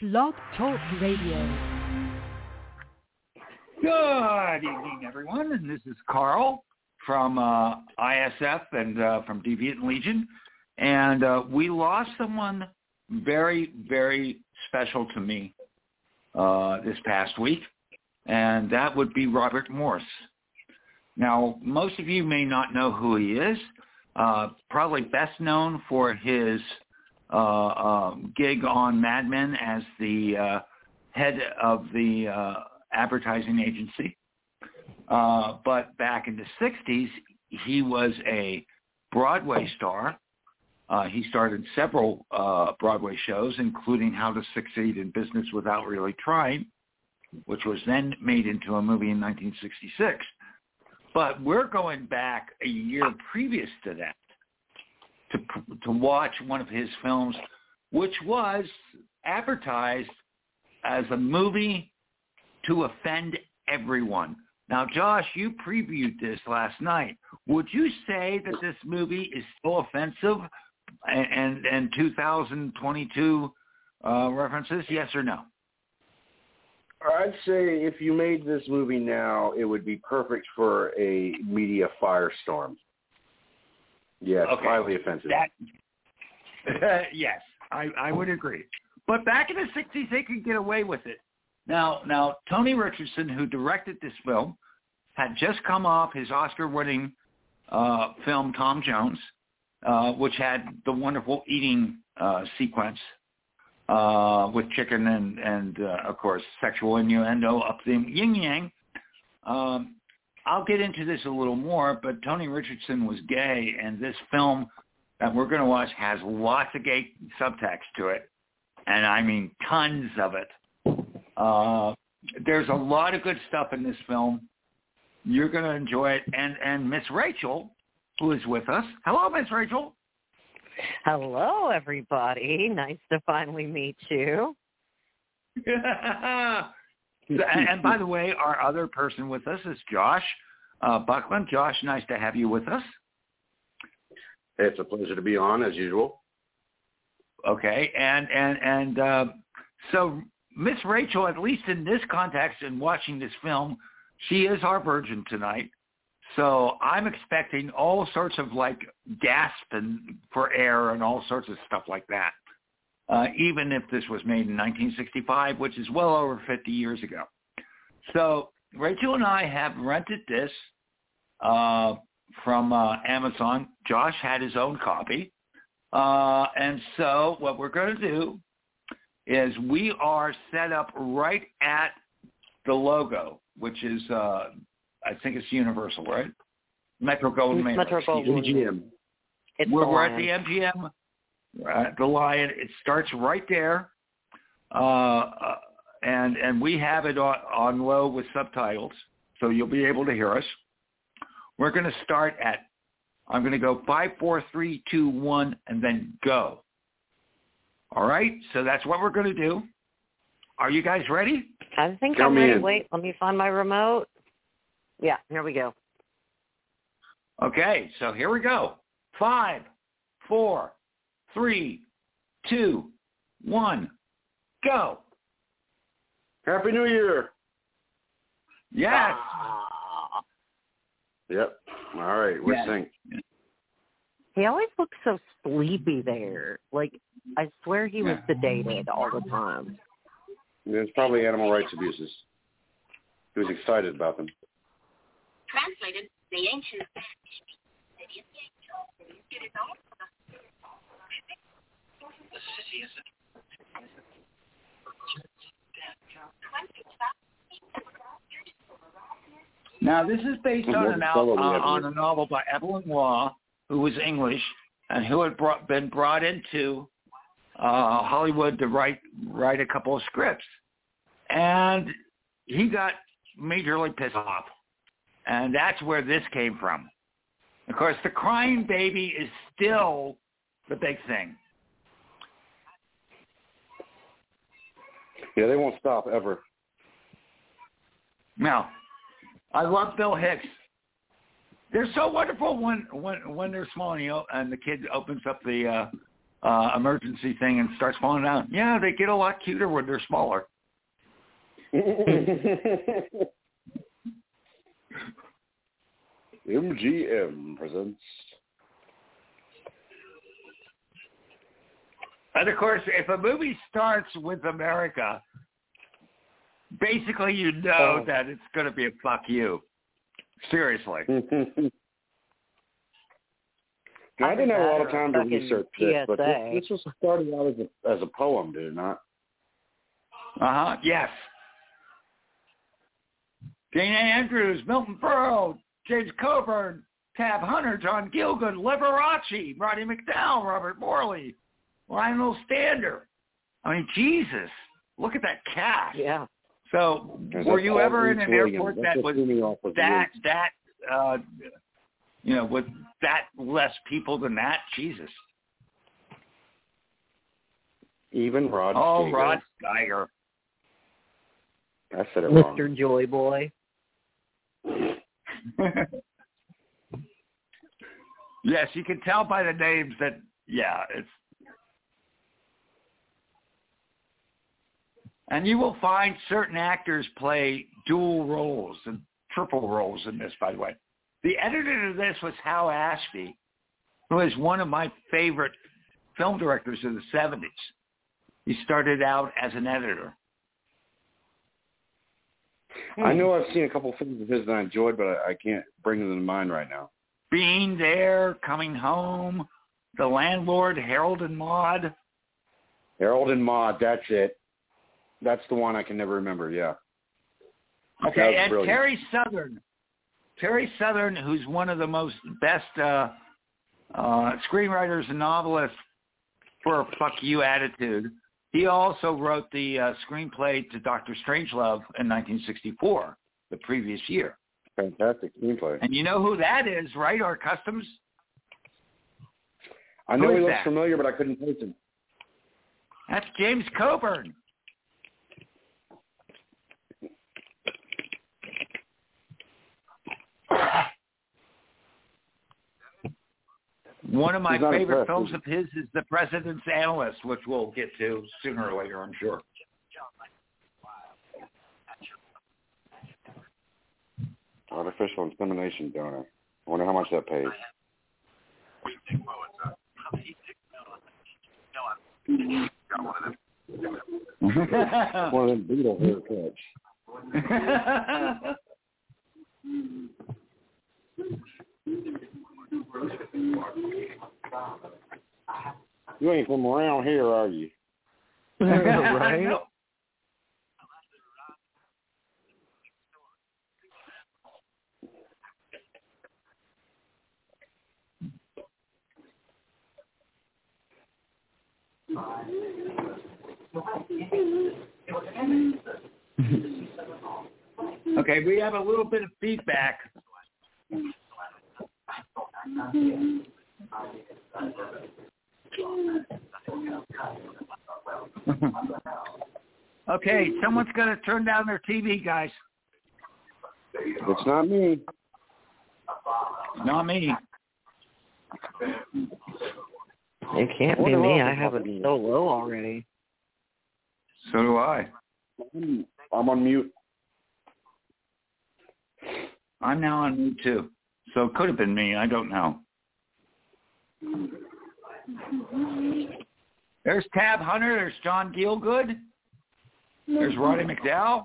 Blog Talk Radio. Good evening, everyone. And this is Carl from ISF and from Deviant Legion. And we lost someone very, very special to me this past week, and that would be Robert Morse. Now, most of you may not know who he is. Probably best known for his gig on Mad Men as the head of the advertising agency. But back in the 60s, he was a Broadway star. He started several Broadway shows, including How to Succeed in Business Without Really Trying, which was then made into a movie in 1966. But we're going back a year previous to that to watch one of his films, which was advertised as a movie to offend everyone. Now, Josh, you previewed this last night. Would you say that this movie is still offensive and 2022 references, yes or no? I'd say if you made this movie now, it would be perfect for a media firestorm. Yes, okay. Highly offensive. Yes, I would agree. But back in the 60s, they could get away with it. Now, Tony Richardson, who directed this film, had just come off his Oscar-winning film Tom Jones, which had the wonderful eating sequence with chicken and of course, sexual innuendo up the yin-yang. I'll get into this a little more, but Tony Richardson was gay, and this film that we're going to watch has lots of gay subtext to it, and I mean tons of it. There's a lot of good stuff in this film. You're going to enjoy it. And Miss Rachel, who is with us. Hello, Miss Rachel. Hello, everybody. Nice to finally meet you. And by the way, our other person with us is Josh Buckland. Josh, nice to have you with us. It's a pleasure to be on, as usual. Okay. And so Miss Rachel, at least in this context and watching this film, she is our virgin tonight. So I'm expecting all sorts of like gasp and for air and all sorts of stuff like that, even if this was made in 1965, which is well over 50 years ago. So Rachel and I have rented this from Amazon. Josh had his own copy. And so what we're going to do is we are set up right at the logo, which is I think it's Universal, right? Metro-Goldwyn-Mayer. MGM. We're at the MGM, the Lion. It starts right there, and we have it on low with subtitles, so you'll be able to hear us. We're going to start at, I'm going to go 5, 4, 3, 2, 1, and then go. All right? So that's what we're going to do. Are you guys ready? I think I'm ready. Wait, let me find my remote. Yeah, here we go. Okay, so here we go. 5, 4, 3, 2, 1, go. Happy New Year. Yes. Yep. All right, we're synced. He always looks so sleepy there. Like, I swear he was sedated all the time. There's probably animal rights abuses. He was excited about them. Translated, the ancient city of the angels. It is also the city is Now, this is based on a novel by Evelyn Waugh, who was English and who had been brought into Hollywood to write a couple of scripts. And he got majorly pissed off. And that's where this came from. Of course, the crying baby is still the big thing. Yeah, they won't stop ever. No. I love Bill Hicks. They're so wonderful when they're small and the kid opens up the emergency thing and starts falling down. Yeah, they get a lot cuter when they're smaller. MGM presents. And of course, if a movie starts with America, basically you know that it's going to be a fuck you. Seriously. I didn't have a lot of time to research this, but PSA. this was started out as a poem, did it not? Uh-huh, yes. Jane Andrews, Milton Berle, James Coburn, Tab Hunter, John Gielgud, Liberace, Roddy McDowell, Robert Morley, Lionel Stander. I mean, Jesus, look at that cast. Yeah. So, were you ever in an airport that was with that less people than that? Jesus. Even Rod Steiger. Rod Steiger. I said it wrong. Mr. Joy Boy. Yes, you can tell by the names that, it's... And you will find certain actors play dual roles and triple roles in this, by the way. The editor of this was Hal Ashby, who is one of my favorite film directors of the 70s. He started out as an editor. I know I've seen a couple of films of his that I enjoyed, but I can't bring them to mind right now. Being There, Coming Home, The Landlord, Harold and Maude. Harold and Maude, that's it. That's the one I can never remember, yeah. Okay, and brilliant. Terry Southern. Terry Southern, who's one of the best screenwriters and novelists for a fuck you attitude. He also wrote the screenplay to Dr. Strangelove in 1964, the previous year. Fantastic screenplay. And you know who that is, right? Our Customs? I know he looks familiar, but I couldn't place him. That's James Coburn. One of my favorite films of his is The President's Analyst, which we'll get to sooner or later, I'm sure. Artificial insemination donor. I wonder how much that pays. One of them Beetle haircuts. You ain't from around here, are you? Right? Okay, we have a little bit of feedback. Okay, someone's going to turn down their TV, guys. It's not me. Not me. It can't be me. I have it so low already. So do I. I'm on mute. I'm now on mute, too. So it could have been me. I don't know. There's Tab Hunter. There's John Gielgud. There's Roddy McDowell.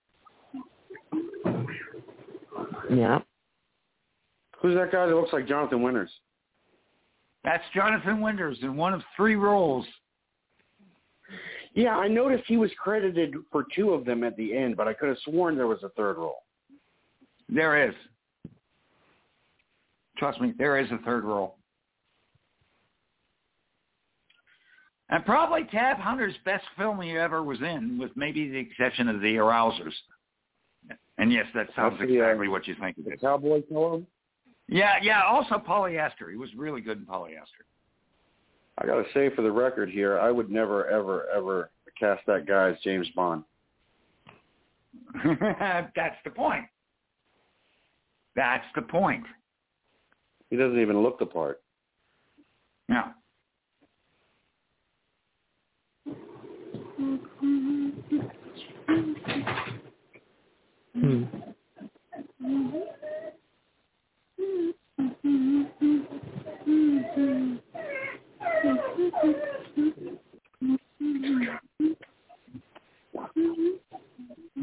Yeah. Who's that guy that looks like Jonathan Winters? That's Jonathan Winters in one of 3 roles. Yeah, I noticed he was credited for 2 of them at the end, but I could have sworn there was a 3rd role. There is. Trust me, there is a 3rd role. And probably Tab Hunter's best film he ever was in, with maybe the exception of The Arousers. And yes, that sounds exactly what you think it is. Cowboy film? Yeah, also Polyester. He was really good in Polyester. I got to say for the record here, I would never, ever, ever cast that guy as James Bond. That's the point. That's the point. He doesn't even look the part. No.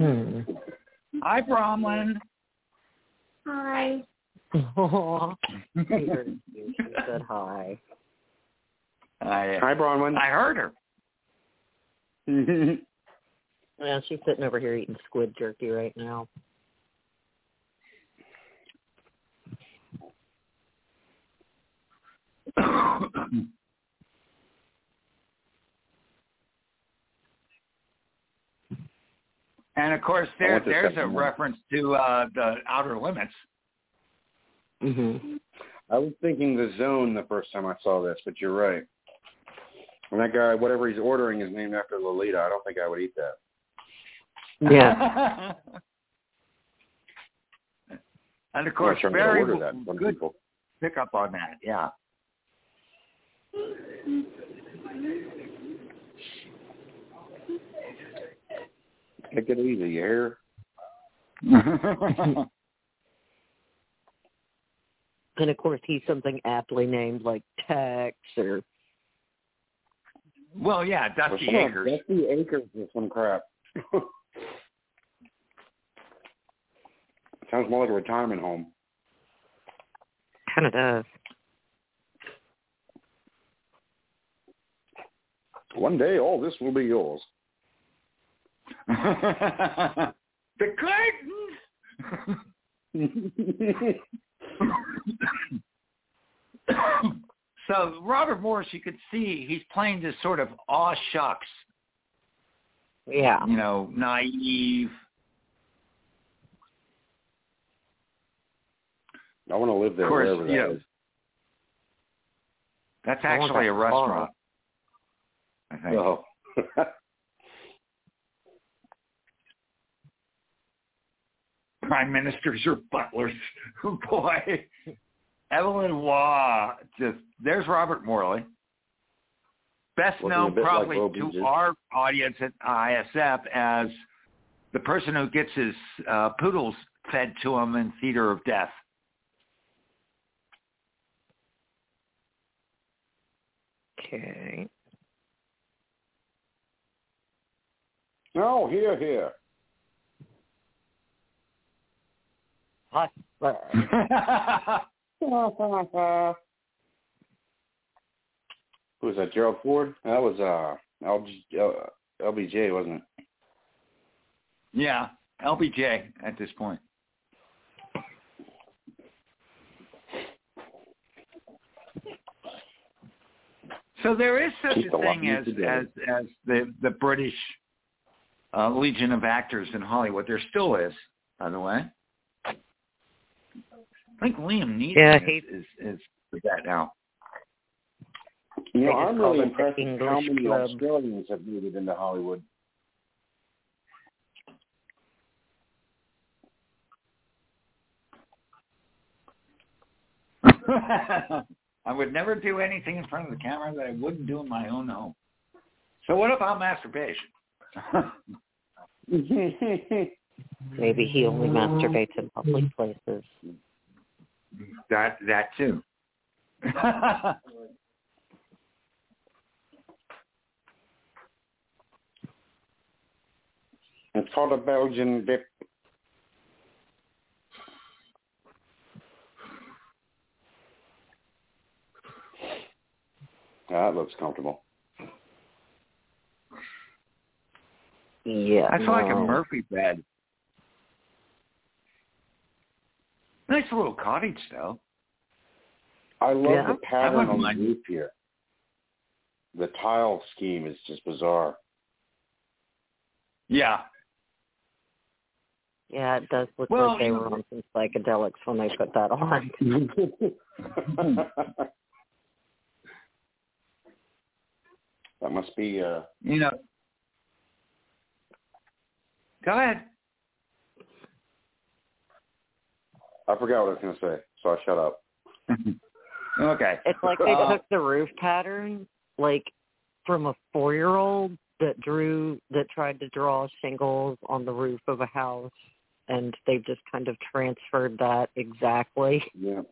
Hi, Bromlin. Hi. Oh, she said hi. Hi, Bronwyn. I heard her. Yeah, she's sitting over here eating squid jerky right now. And, of course, there's a reference to the Outer Limits. Mm-hmm. I was thinking The Zone the first time I saw this, but you're right. And that guy, whatever he's ordering is named after Lolita. I don't think I would eat that. Yeah. And, of course, I'm very order that from good people. pick up on that, yeah. Take it easy, you hear? And, of course, he's something aptly named like Tex or... Well, yeah, Dusty Acres. Dusty Acres or some crap. Sounds more like a retirement home. Kind of does. One day, all this will be yours. The Clintons! So Robert Morris, you could see he's playing this sort of aw shucks, Yeah. naive. I want to live there, Of course, wherever that is. That's I want actually that a restaurant, I think. Oh. Prime ministers or butlers. Oh, boy. Evelyn Waugh. There's Robert Morley. Best Looking a known bit probably like to Bobby our audience at ISF as the person who gets his poodles fed to him in Theater of Death. Okay. No, here. Hi. Who was that, Gerald Ford? That was LBJ, wasn't it? Yeah, LBJ at this point. So there is such a thing as the British Legion of Actors in Hollywood. There still is, by the way. I think Liam Neeson is with that now. I'm really impressed with how English many Club. Australians have made it into Hollywood. I would never do anything in front of the camera that I wouldn't do in my own home. So what about masturbation? Maybe he only masturbates in public places. That too. It's called a Belgian dip. That looks comfortable. Yeah. That's like a Murphy bed. Nice little cottage, though. I love the I pattern wouldn't on the mind. roof here. The tile scheme is just bizarre. Yeah. Yeah, it does look Well, like they were on some psychedelics when they put that on. That must be... Go ahead. I forgot what I was going to say, so I shut up. Okay. It's like they took the roof pattern, like, from a 4-year-old that tried to draw shingles on the roof of a house, and they've just kind of transferred that exactly. Yeah.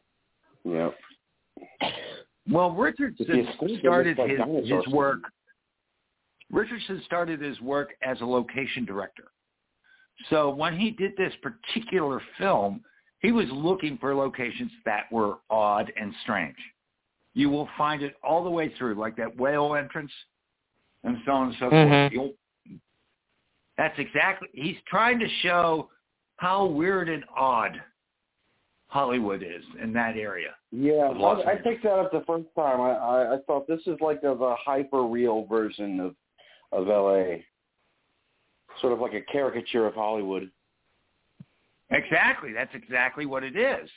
Well, Richardson started his work. Scheme. Richardson started his work as a location director. So when he did this particular film, he was looking for locations that were odd and strange. You will find it all the way through, like that whale entrance and so on and so forth. That's exactly, he's trying to show how weird and odd Hollywood is in that area. Yeah, I picked that up the first time. I thought this is like the hyper-real version of L.A., sort of like a caricature of Hollywood. Exactly. That's exactly what it is.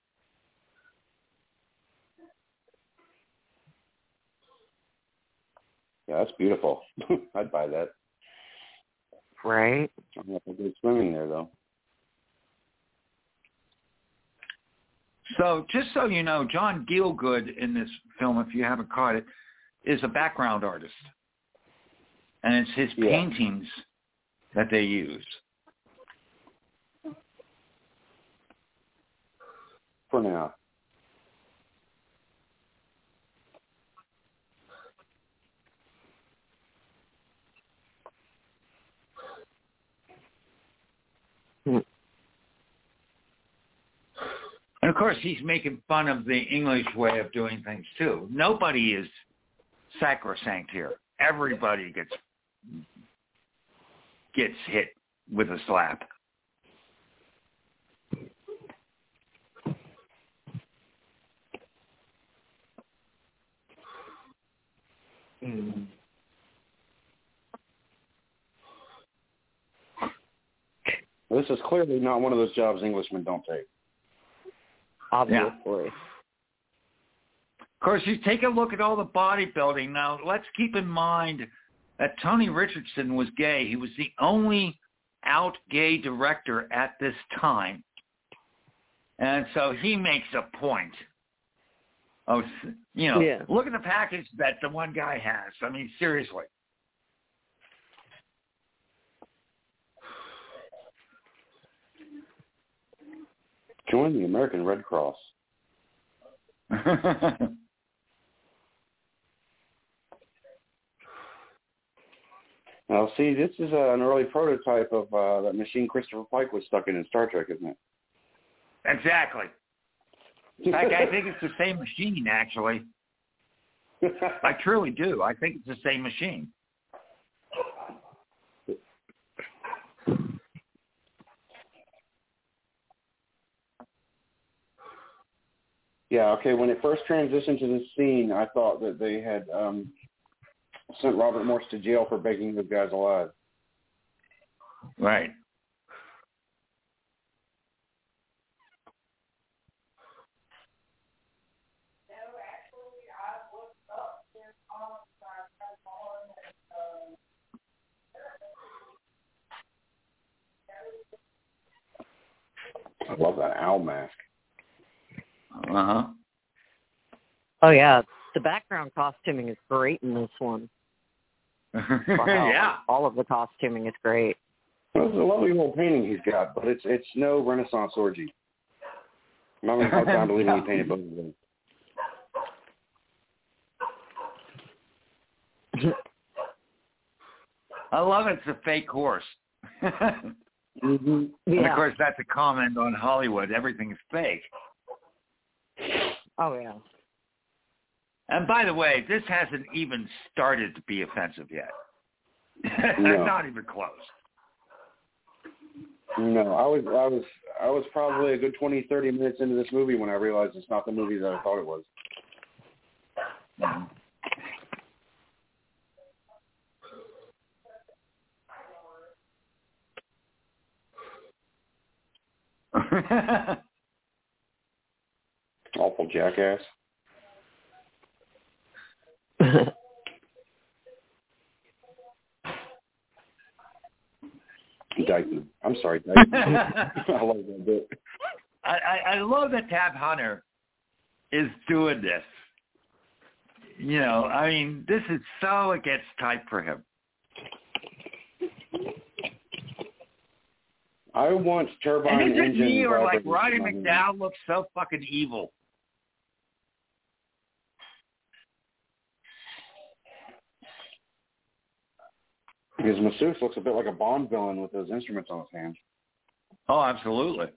Yeah, that's beautiful. I'd buy that. Right. I'm not good swimming there, though. So just so you know, John Gielgud in this film, if you haven't caught it, is a background artist. And it's his paintings that they use. For now. And, of course, he's making fun of the English way of doing things, too. Nobody is sacrosanct here. Everybody gets hit with a slap. This is clearly not one of those jobs Englishmen don't take. Obviously. Yeah. Of course, you take a look at all the bodybuilding. Now, let's keep in mind that Tony Richardson was gay. He was the only out gay director at this time. And so he makes a point of, look at the package that the one guy has. I mean, seriously. Join the American Red Cross. Now, see, this is an early prototype of that machine Christopher Pike was stuck in Star Trek, isn't it? Exactly. In fact, I think it's the same machine, actually. I truly do. I think it's the same machine. Yeah, okay, when it first transitioned to this scene, I thought that they had sent Robert Morse to jail for begging those guys alive. Right. I love that owl mask. Uh-huh. Oh, yeah. The background costuming is great in this one. Yeah. All of the costuming is great. Well, it's a lovely little painting he's got, but it's no Renaissance orgy. I'm having a hard time believing he painted both of them. I love it's a fake horse. Mm-hmm. Yeah. And, of course, that's a comment on Hollywood. Everything is fake. Oh, yeah. And by the way, this hasn't even started to be offensive yet. No. Not even close. No, I was probably a good 20, 30 minutes into this movie when I realized it's not the movie that I thought it was. Mm-hmm. Awful jackass. Dyson. I'm sorry, Dyson. I love that bit. I love that Tab Hunter is doing this. I mean, this is so it gets tight for him. I want turbine and engine. Me or like Roddy McDowell looks so fucking evil. His masseuse looks a bit like a Bond villain with those instruments on his hands. Oh, absolutely.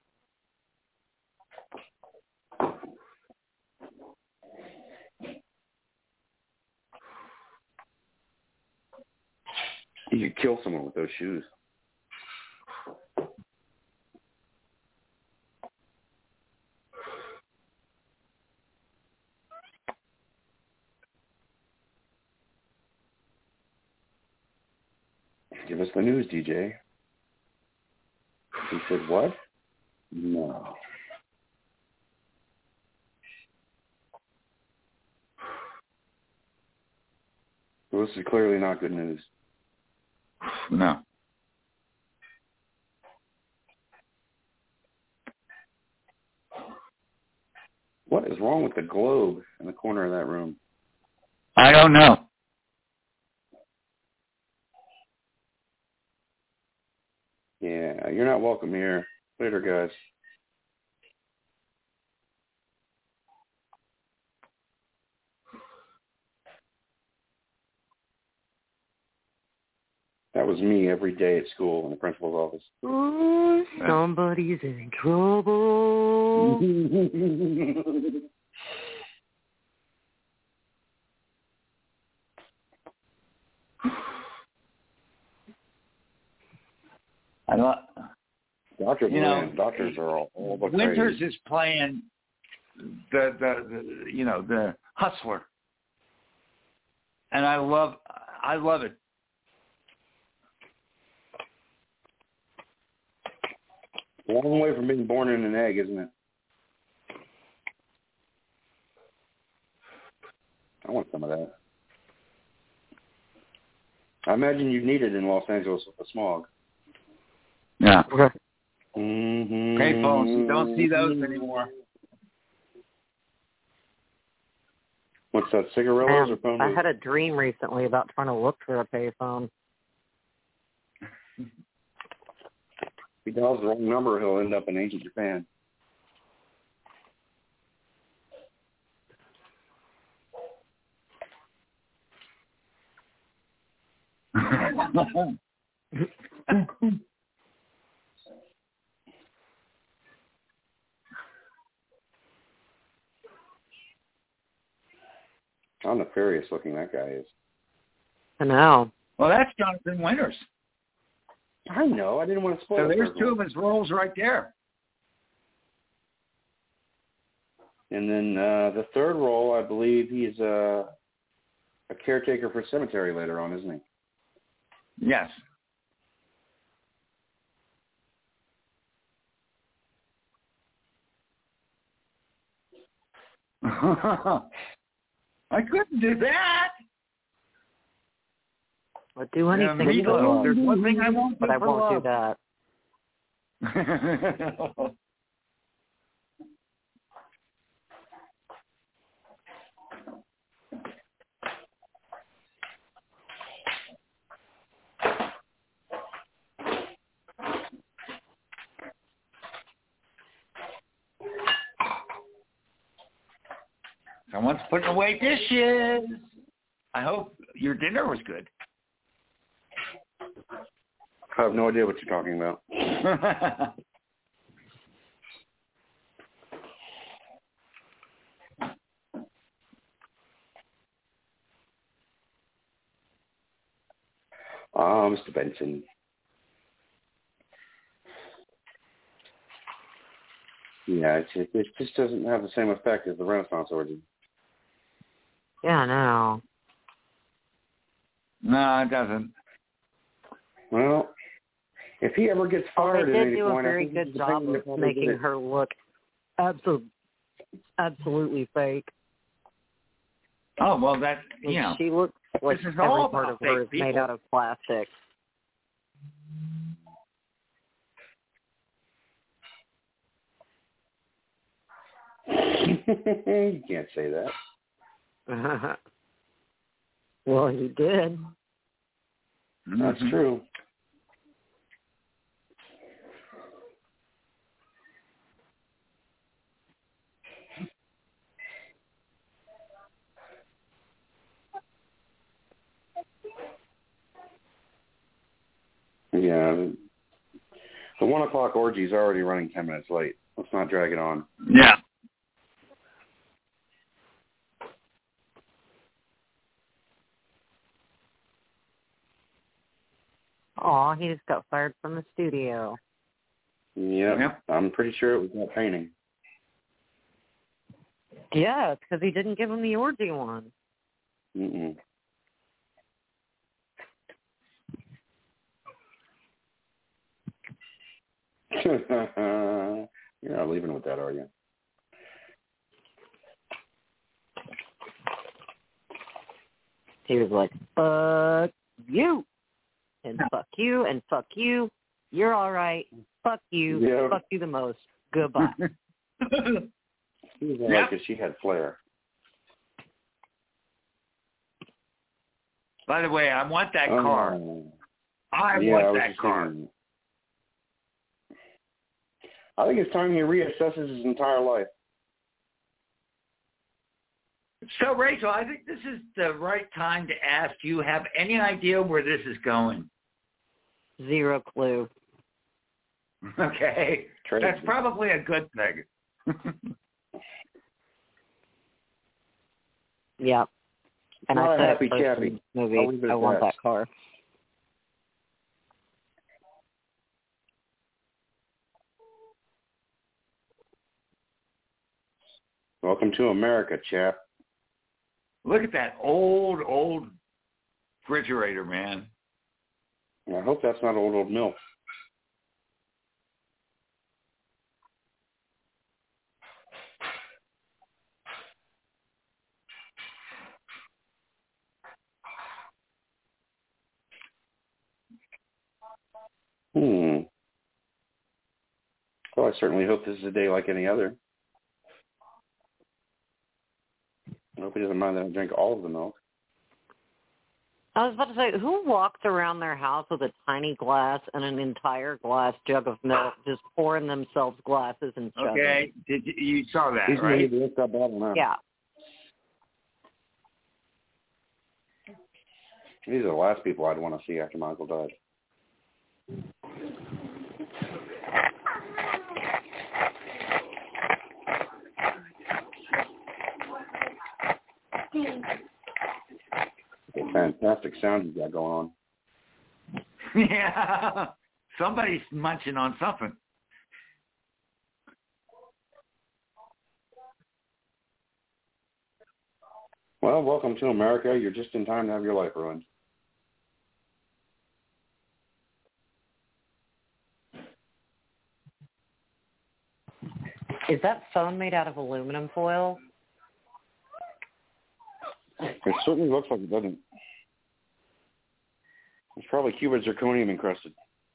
He could kill someone with those shoes. Give us the news, DJ. He said, what? No. Well, this is clearly not good news. No. What is wrong with the globe in the corner of that room? I don't know. Yeah, you're not welcome here. Later, guys. That was me every day at school in the principal's office. Ooh, somebody's in trouble. I love. Doctors are all the Winters crazy. is playing the hustler, and I love it. A long way from being born in an egg, isn't it? I want some of that. I imagine you'd need it in Los Angeles with the smog. Yeah. Okay. Mm-hmm. Payphones, you don't see those anymore. What's that, cigarillos or phone I booths? had a dream recently about trying to look for a payphone. If he dials the wrong number, he'll end up in ancient Japan. How nefarious looking that guy is. I know. Well, that's Jonathan Winters. I know. I didn't want to spoil So it. there's for two everyone. of his roles right there. And then the third role, I believe he's a caretaker for a cemetery later on, isn't he? Yes. I couldn't do that. I'd do anything for Meatloaf. love, There's one thing I won't do but I for won't do love. that. Someone's putting away dishes. I hope your dinner was good. I have no idea what you're talking about. Mr. Benson. Yeah, it just doesn't have the same effect as the Renaissance origin. Yeah, I know. No, it doesn't. Well, if he ever gets Well, fired they at did any do a point, I very think good he's the job thing that of probably did making it. her look absolutely fake. Oh, well, that, Like, she looks like this is every all part about of her is fake made people. out of plastic. You can't say that. Well, you did. That's true. Yeah. The 1 o'clock orgy is already running 10 minutes late. Let's not drag it on. Yeah. Aw, he just got fired from the studio. Yep. I'm pretty sure it was that painting. Yeah, it's because he didn't give him the orgy one. Mm-mm. You're not leaving with that, are you? He was like, fuck you, and fuck you, and fuck you. You're all right. Fuck you. Yeah. Fuck you the most. Goodbye. She was like it. She had flair. By the way, I want that car. I want that car. I think it's time he reassesses his entire life. So, Rachel, I think this is the right time to ask, do you have any idea where this is going? Zero clue. Okay. Crazy. That's probably a good thing. Yep. And Not I a said happy first chappy. in this movie, I at want that car. Welcome to America, chap. Look at that old refrigerator, man. I hope that's not old milk. Well, I certainly hope this is a day like any other. I hope he doesn't mind that I drink all of the milk. I was about to say, who walked around their house with a tiny glass and an entire glass jug of milk, just pouring themselves glasses and chugging? Okay, you saw that, He's right? going to that bottle now. Yeah. These are the last people I'd want to see after my uncle died. Fantastic sound you got going on. Yeah. Somebody's munching on something. Well, welcome to America. You're just in time to have your life ruined. Is that phone made out of aluminum foil? It certainly looks like it doesn't. It's probably Cuban zirconium encrusted.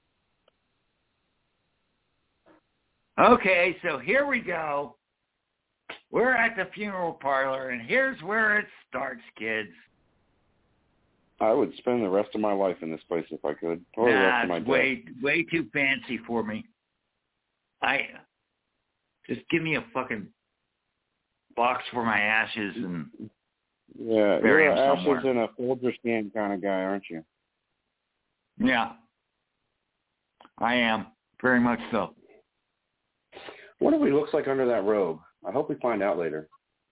Okay, so here we go. We're at the funeral parlor, and here's where it starts, kids. I would spend the rest of my life in this place if I could, or the rest of my day. Way too fancy for me. Just give me a fucking box for my ashes and yeah, bury you're them ashes somewhere. in a Folger scan kind of guy, aren't you? Yeah, I am very much so. What if he looks like under that robe? I hope we find out later.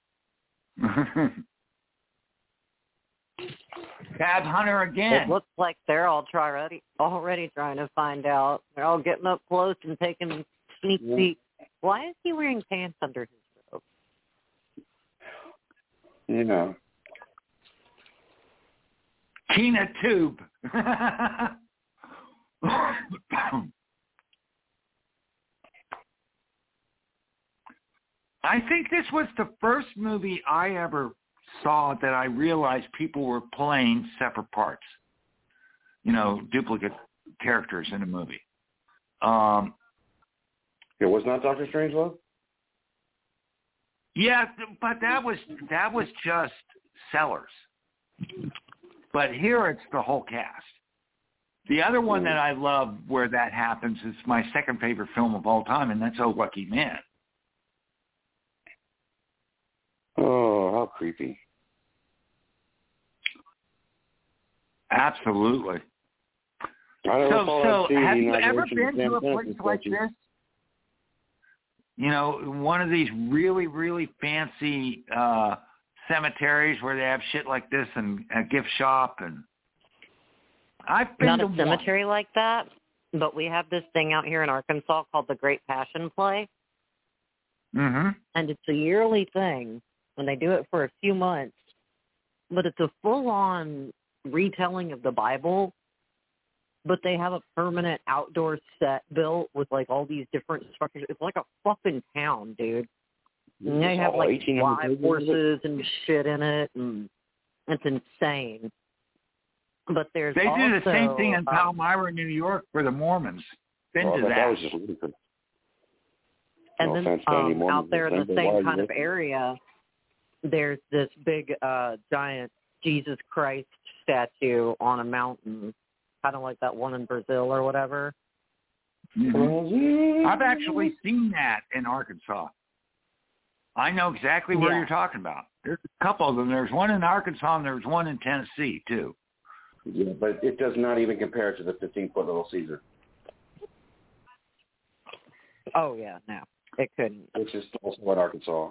Tab Hunter again. It looks like they're all already trying to find out. They're all getting up close and taking sneak peeks. Why is he wearing pants under his robe? You know. Tina Tube. I think this was the first movie I ever saw that I realized people were playing separate parts. You know, duplicate characters in a movie. It was not Dr. Strangelove? Yeah, but that was just Sellers. But here it's the whole cast. The other one that I love where that happens is my second favorite film of all time, and that's Oh Lucky Man. Oh, how creepy. Absolutely. So have you ever been to a place like this? You know, one of these really, really fancy cemeteries where they have shit like this and a gift shop, and I've been Not to a cemetery like that, but we have this thing out here in Arkansas called the Great Passion Play. Mm-hmm. And it's a yearly thing, and they do it for a few months. But it's a full-on retelling of the Bible, but they have a permanent outdoor set built with, like, all these different structures. It's like a fucking town, dude. And they have, like, live horses and shit in it, and it's insane. But there's They do the same also, thing in Palmyra, New York, for the Mormons. Been to that. That was just ludicrous. And No then offense to any Mormons, out there in the but same why kind is of it? area, there's this big giant Jesus Christ statue on a mountain, kind of like that one in Brazil or whatever. Mm-hmm. I've actually seen that in Arkansas. I know exactly where you're talking about. There's a couple of them. There's one in Arkansas and there's one in Tennessee, too. Yeah, but it does not even compare to the 15-foot Little Caesar. Oh, yeah, no, it couldn't. Which is also in Arkansas.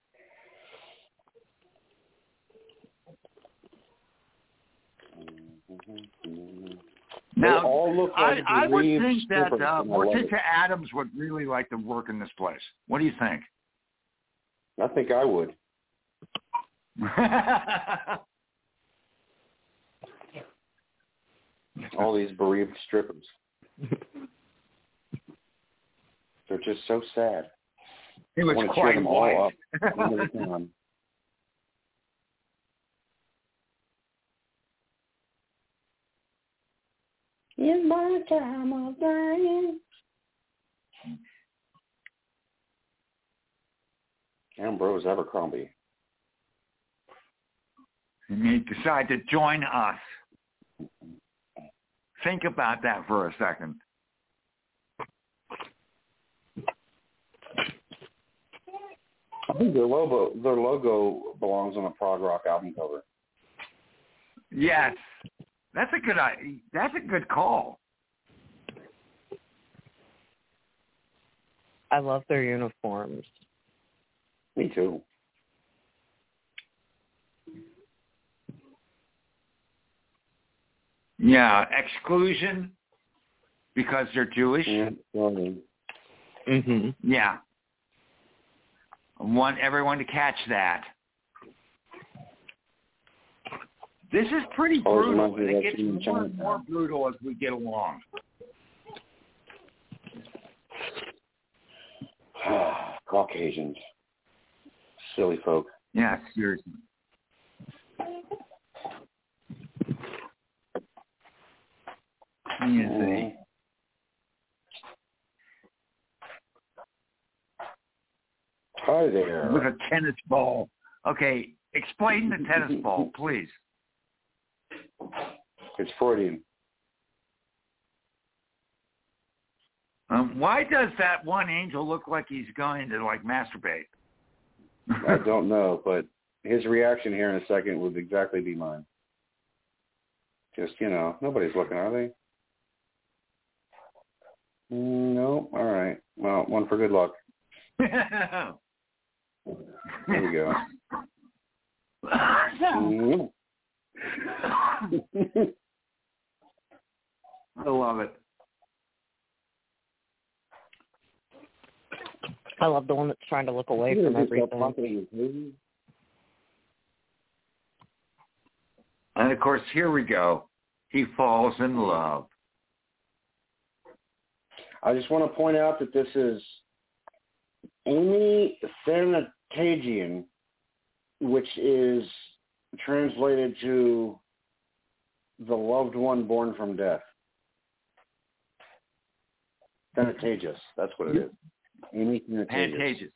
Now, they all look like I would bereaved think that strippers, and I love Morticia it. Adams would really like to work in this place. What do you think? I think I would. All these bereaved strippers. They're just so sad. It I was want to cheer quite them all white. up one at a time. In my time of dying. Ambrose Abercrombie. And you decide to join us. Think about that for a second. I think their logo belongs on a prog rock album cover. Yes, that's a good call. I love their uniforms. Me too. Yeah, exclusion because they're Jewish. Yeah. Mm-hmm. Yeah. I want everyone to catch that. This is pretty brutal, and it gets more and more brutal as we get along. Caucasians. Silly folk. Yeah, seriously. Easy. Hi there. With a tennis ball. Okay, explain the tennis ball, please. It's Freudian. Why does that one angel look like he's going to, like, masturbate? I don't know, but his reaction here in a second would exactly be mine. Just, nobody's looking, are they? No. All right. Well, one for good luck. There we go. I love it. I love the one that's trying to look away from everything. And, of course, here we go. He falls in love. I just want to point out that this is Amy Thanatagian, which is translated to the loved one born from death. Thanatagius, that's what it is. Amy Thanatagius.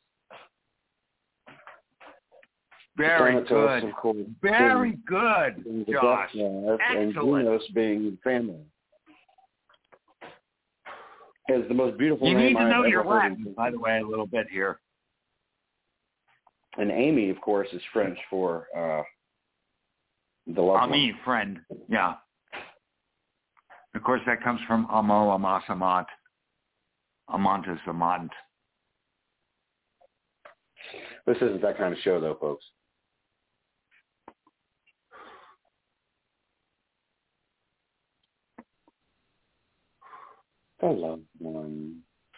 Very good. Of course, Very good, Josh. And Excellent. Xenos being family. Is the most beautiful You name need to I've know ever your heard. Latin, by the way, a little bit here. And Amy, of course, is French for the loved one. Friend. Yeah. Of course, that comes from amo, amas, amat, amantas, amant. This isn't that kind of show, though, folks. The loved one.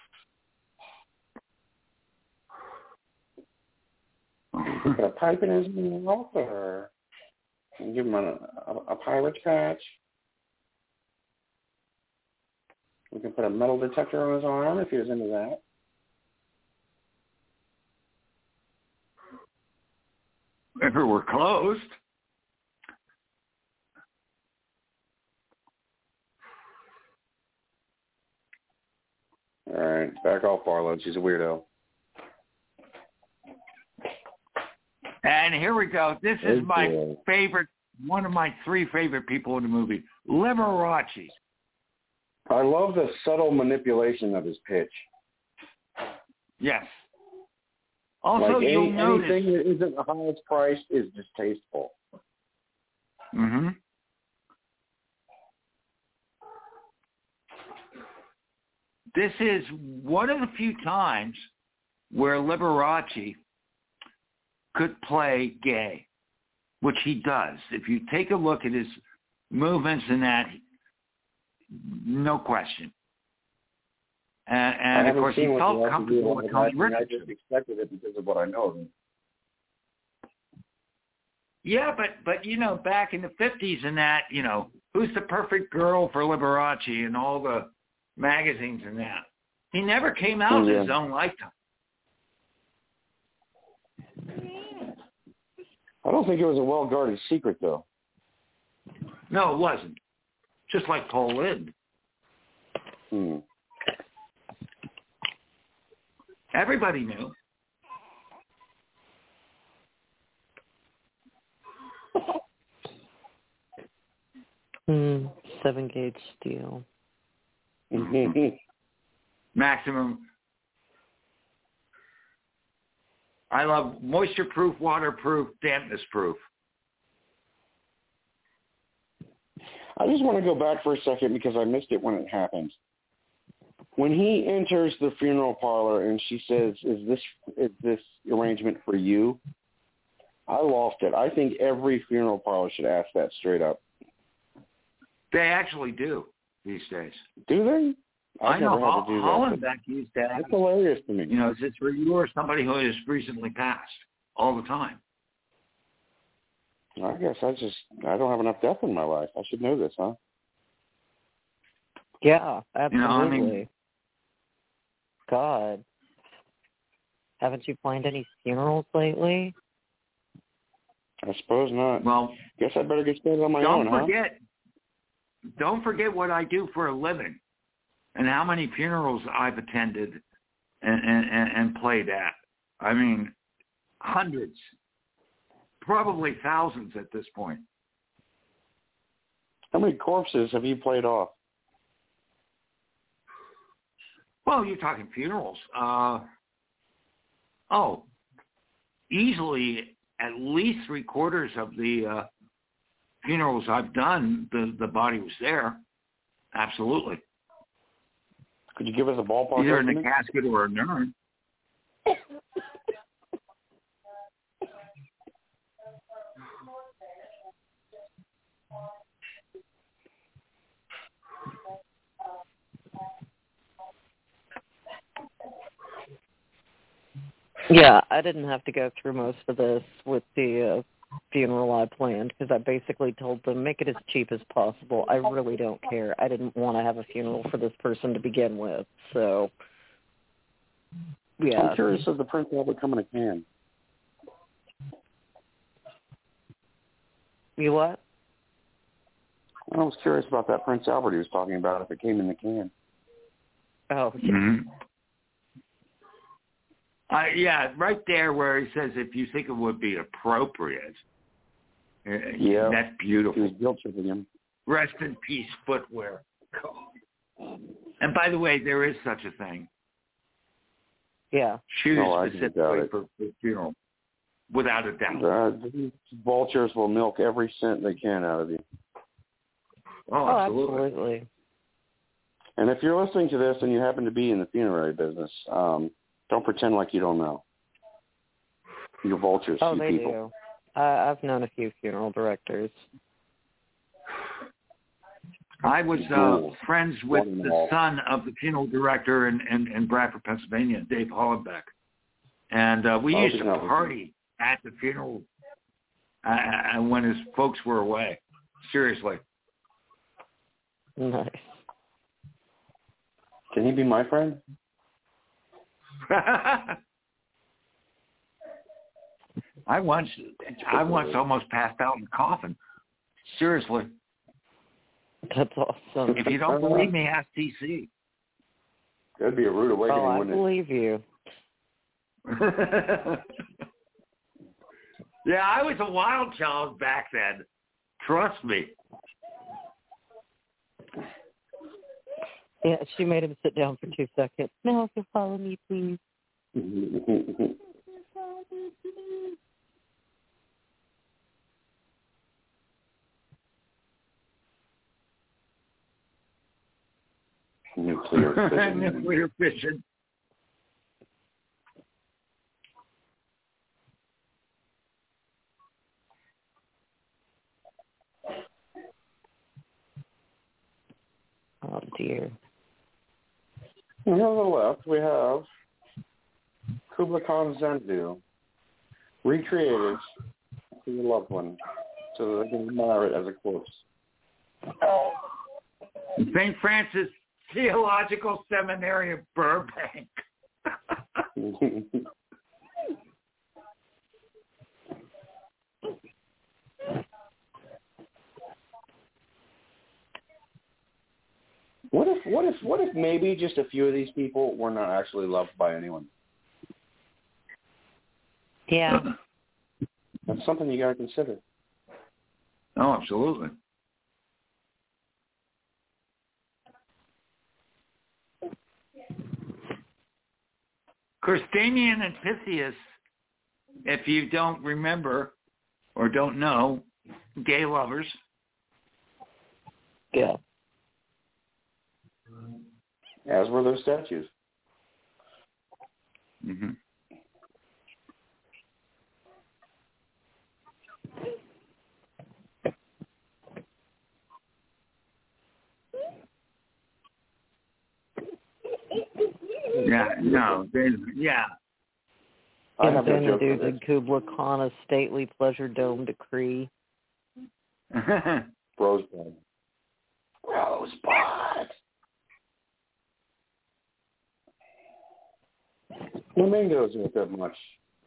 Put a pipe in his mouth, or give him a pirate's patch. We can put a metal detector on his arm if he was into that. If it were closed. All right, back off, Barlow. She's a weirdo. And here we go. This is my favorite, one of my three favorite people in the movie, Liberace. I love the subtle manipulation of his pitch. Yes. Also, like you'll notice anything that isn't the highest priced is distasteful. Mm-hmm. This is one of the few times where Liberace could play gay, which he does. If you take a look at his movements and that, no question. And of course, he felt comfortable with Tony Richardson. I just expected it because of what I know of him. Yeah, but you know, back in the 50s and that, you know, who's the perfect girl for Liberace and all the magazines and that. He never came out in his own lifetime. I don't think it was a well-guarded secret, though. No, it wasn't. Just like Paul Lynde. Everybody knew. Hmm. 7-gauge steel. Maximum. I love moisture-proof, waterproof, dampness-proof. I just want to go back for a second because I missed it when it happened. When he enters the funeral parlor and she says, is this arrangement for you? I lost it. I think every funeral parlor should ask that straight up. They actually do these days. Do they? I know Hollenbeck used to ask. That's hilarious to me. You know, is this for you or somebody who has recently passed? All the time. I guess I don't have enough death in my life. I should know this, huh? Yeah, absolutely. You know, I mean, God. Haven't you planned any funerals lately? I suppose not. Well, guess I better get started on my own, huh? Don't forget what I do for a living and how many funerals I've attended and played at. I mean, hundreds, probably thousands at this point. How many corpses have you played off? Well, you're talking funerals. Easily at least 3/4 of the funerals I've done, the body was there. Absolutely. Could you give us a ballpark? Either in a casket or an urn. Yeah, I didn't have to go through most of this with the funeral I planned because I basically told them, make it as cheap as possible. I really don't care. I didn't want to have a funeral for this person to begin with. So, yeah. I'm curious if the Prince Albert come in a can. You what? I was curious about that Prince Albert he was talking about, if it came in the can. Oh, yeah. Mm-hmm. Yeah, right there where he says, if you think it would be appropriate. Yeah. That's beautiful. He was guilt-tripping him. Rest in peace, footwear. And by the way, there is such a thing. Yeah. Shoes specifically for funeral. Without a doubt. Vultures will milk every cent they can out of you. Oh, absolutely. And if you're listening to this and you happen to be in the funerary business, don't pretend like you don't know. You're vultures, Oh, you they people. do. I've known a few funeral directors. I was friends with One and the all. son of the funeral director in Bradford, Pennsylvania, Dave Hollenbeck. And we used to party at the funeral when his folks were away. Seriously. Nice. Can he be my friend? I once almost passed out in a coffin. Seriously. That's awesome. If you don't believe me, ask TC. That'd be a rude awakening, I wouldn't it? believe you. Yeah, I was a wild child back then. Trust me. Yeah, she made him sit down for 2 seconds. Now, if you'll follow me, please. Nuclear fission. Nuclear fission. Oh, dear. And on the left, we have Kubla Khan's Zendu, recreated for your loved one so that they can admire it as a corpse. St. Francis Theological Seminary of Burbank. What if maybe just a few of these people were not actually loved by anyone? Yeah. That's something you got to consider. Oh, absolutely. Of course, Damien and Pythias, if you don't remember or don't know, gay lovers. Yeah. As were those statues. Mm-hmm. Yeah, no, yeah. I have no And joke for the this. Kubla Khan a stately pleasure dome decree. Rosebud. Rosebud. Flamingos aren't that much.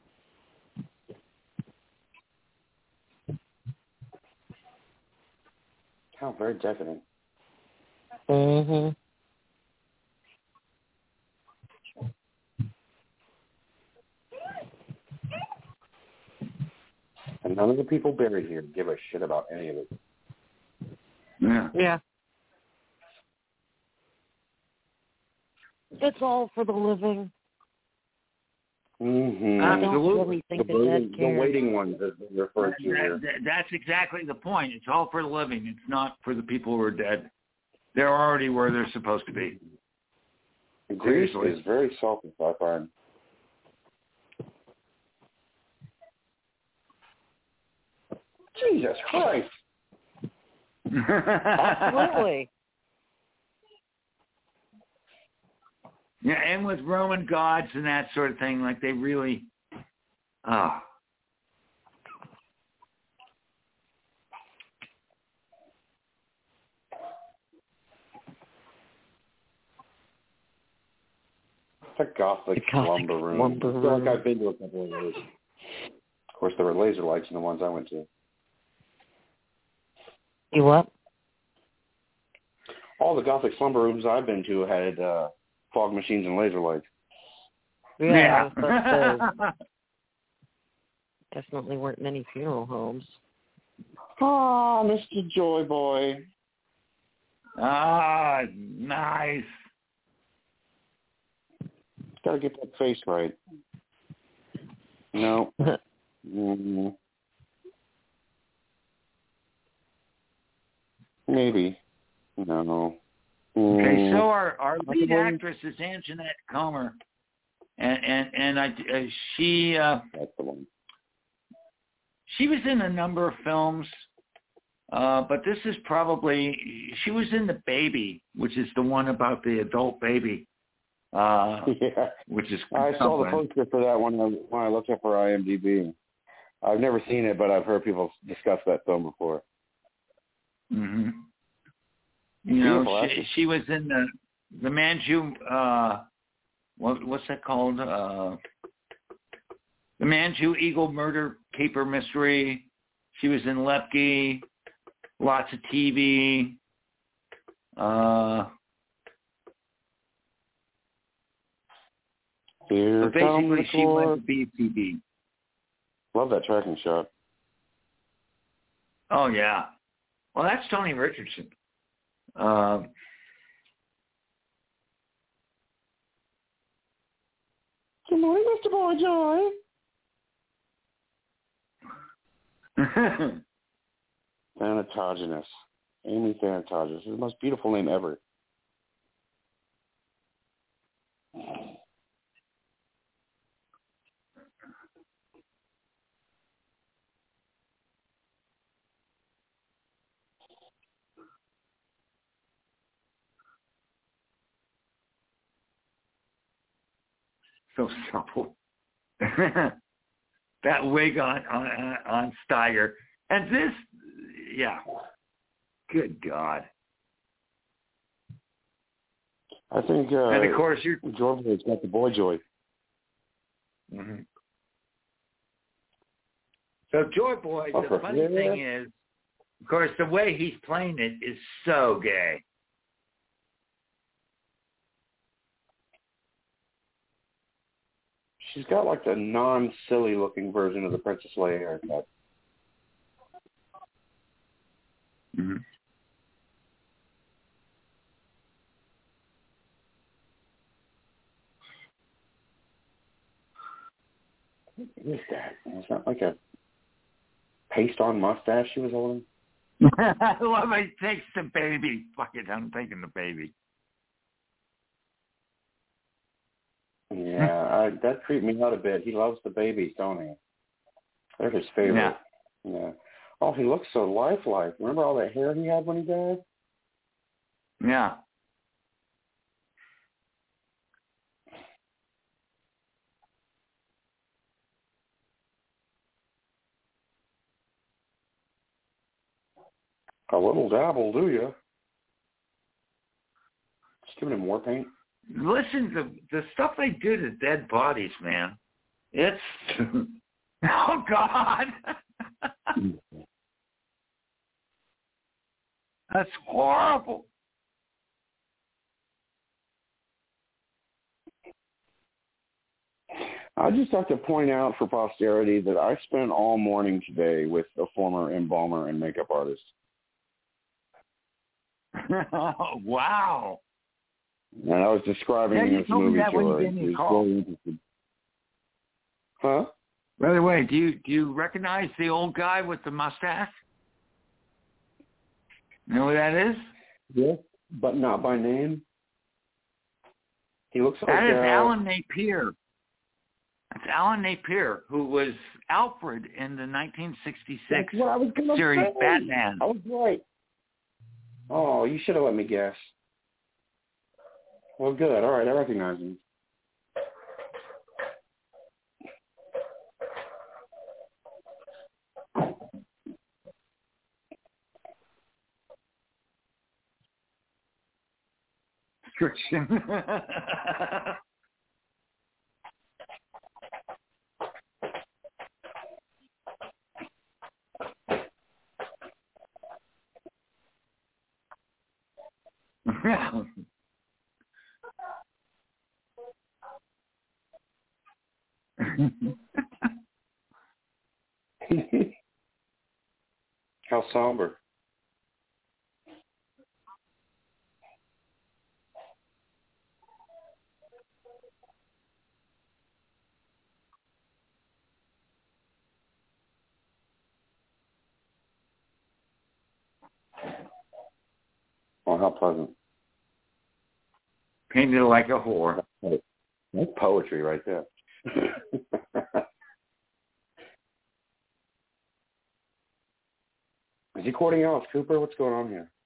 How very decadent. Mm-hmm. And none of the people buried here give a shit about any of it. Yeah. Yeah. It's all for the living. Mm-hmm. I don't Absolutely. really think The waiting ones, as they refer to here. That's exactly the point. It's all for the living. It's not for the people who are dead. They're already where they're supposed to be. Greece Seriously. is very selfish, I find. Jesus Christ. Absolutely. Yeah, and with Roman gods and that sort of thing, like they really, The Gothic slumber room. I feel like I've been to a couple of those. Of course, there were laser lights in the ones I went to. You what? All the Gothic slumber rooms I've been to had fog machines and laser lights. Yeah. I was about to say, definitely weren't many funeral homes. Ah, Mr. Joy Boy. Ah, nice. Got to get that face right. No. Maybe. No. Okay, so our lead Possibly. actress is Anjanette Comer, and she That's the one. she was in a number of films, but this is probably she was in The Baby, which is the one about the adult baby, Yeah. which is I saw the something. poster for that one when I looked up her IMDb. I've never seen it, but I've heard people discuss that film before. Mm-hmm. You know, Beautiful actress. she was in the Manchu. What's that called? The Manchu Eagle Murder Caper Mystery. She was in Lepke. Lots of TV. Here But basically, comes she went the to BTV. Love that tracking shot. Oh yeah. Well, that's Tony Richardson. Good morning, Mr. Boyjoy. Thanatogenous. Amy Thanatogenous. It's the most beautiful name ever. So supple. That wig on Steiger, and this, yeah. Good God. I think And of course you're. Georgia's got the Boyjoy. Mm-hmm. So Joy Boy, the funny thing is, of course, the way he's playing it is so gay. She's got like the non-silly looking version of the Princess Leia haircut. Mm-hmm. What is that? It's not like a paste-on mustache she was holding? I love it. He takes the baby. Fuck it, I'm taking the baby. Yeah, that creeped me out a bit. He loves the babies, don't he? They're his favorite. Yeah. Oh, he looks so lifelike. Remember all that hair he had when he died? Yeah. A little dabble, do you? Just giving him war paint. Listen to the stuff they do to dead bodies, man. It's oh God. That's horrible. I just have to point out for posterity that I spent all morning today with a former embalmer and makeup artist. Wow. And I was describing You this told me movie that to when you her. gave me a She was call. very interested. Huh? By the way, do you recognize the old guy with the mustache? You know who that is? Yes, but not by name. He looks like That is Alan Napier. That's Alan Napier, who was Alfred in the 1966 that's what I was gonna series say. Batman. I was right. Oh, you should have let me guess. Well, good. All right, I recognize him. Description. How somber. Oh, how pleasant. Painted like a whore. That's poetry right there. Is he courting Alice Cooper? What's going on here?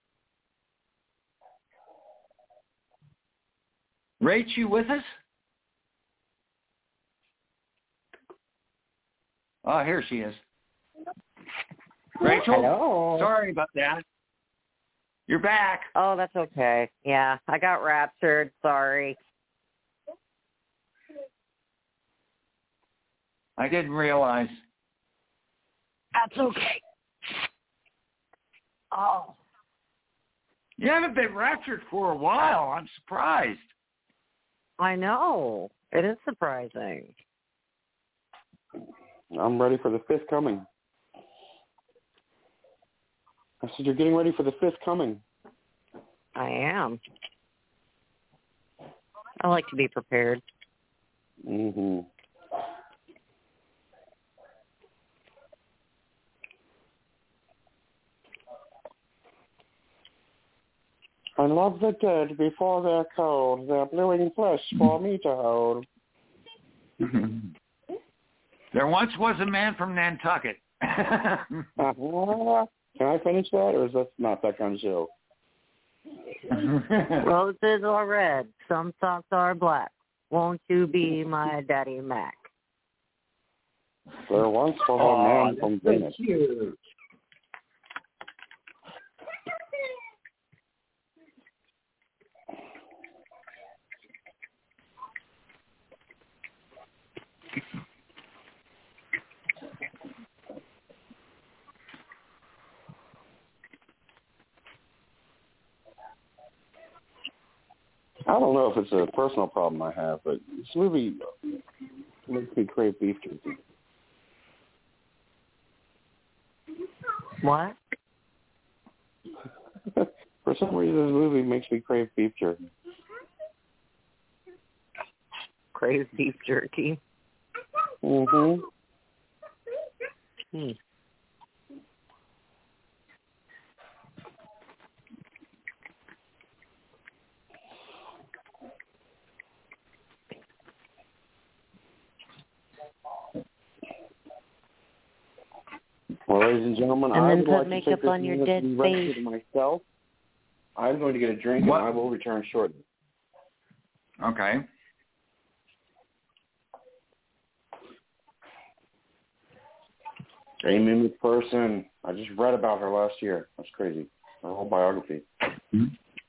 Rach, you with us? Oh, here she is. Rachel? Hello. Sorry about that. You're back. Oh, that's okay. Yeah, I got raptured. Sorry. I didn't realize. That's okay. Oh. You haven't been raptured for a while. I'm surprised. I know. It is surprising. I'm ready for the fifth coming. I said, you're getting ready for the fifth coming. I am. I like to be prepared. Mm-hmm. I love the dead before they're cold. They're bluing flesh for me to hold. There once was a man from Nantucket. Can I finish that, or is that not that kind of show? Roses are red. Some socks are black. Won't you be my daddy Mac? There once was a man from Venus. Cute. I don't know if it's a personal problem I have, but this movie makes me crave beef jerky. What? For some reason, this movie makes me crave beef jerky. Crave beef jerky. Mm-hmm. Well, ladies and gentlemen, And I then would put like to makeup take this on your minute dead and rest face. it myself. I'm going to get a drink, What? and I will return shortly. Okay. Amy McPherson. I just read about her last year. That's crazy. Her whole biography. Mm-hmm.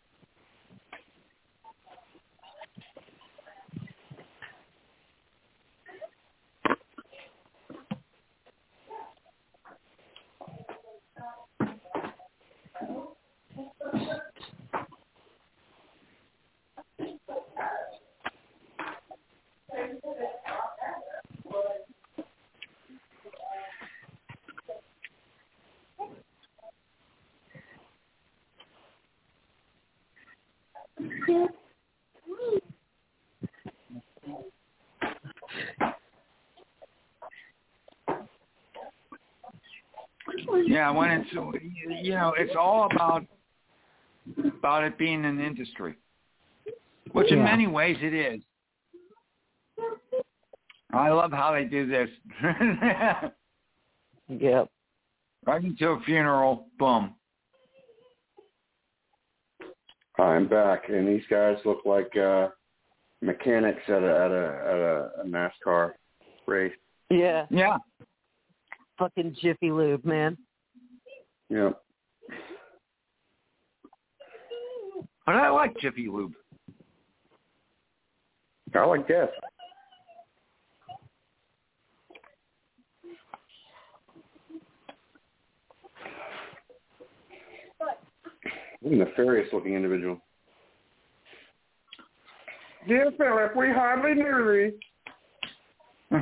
Yeah, when it's, it's all about it being an industry, which in many ways it is. I love how they do this. Yep. Right into a funeral, boom. I'm back, and these guys look like mechanics at a NASCAR race. Yeah. Yeah. Fucking Jiffy Lube, man. Yep. But I like Jiffy Lube. I like death. What a nefarious-looking individual. Dear Philip, we hardly knew thee.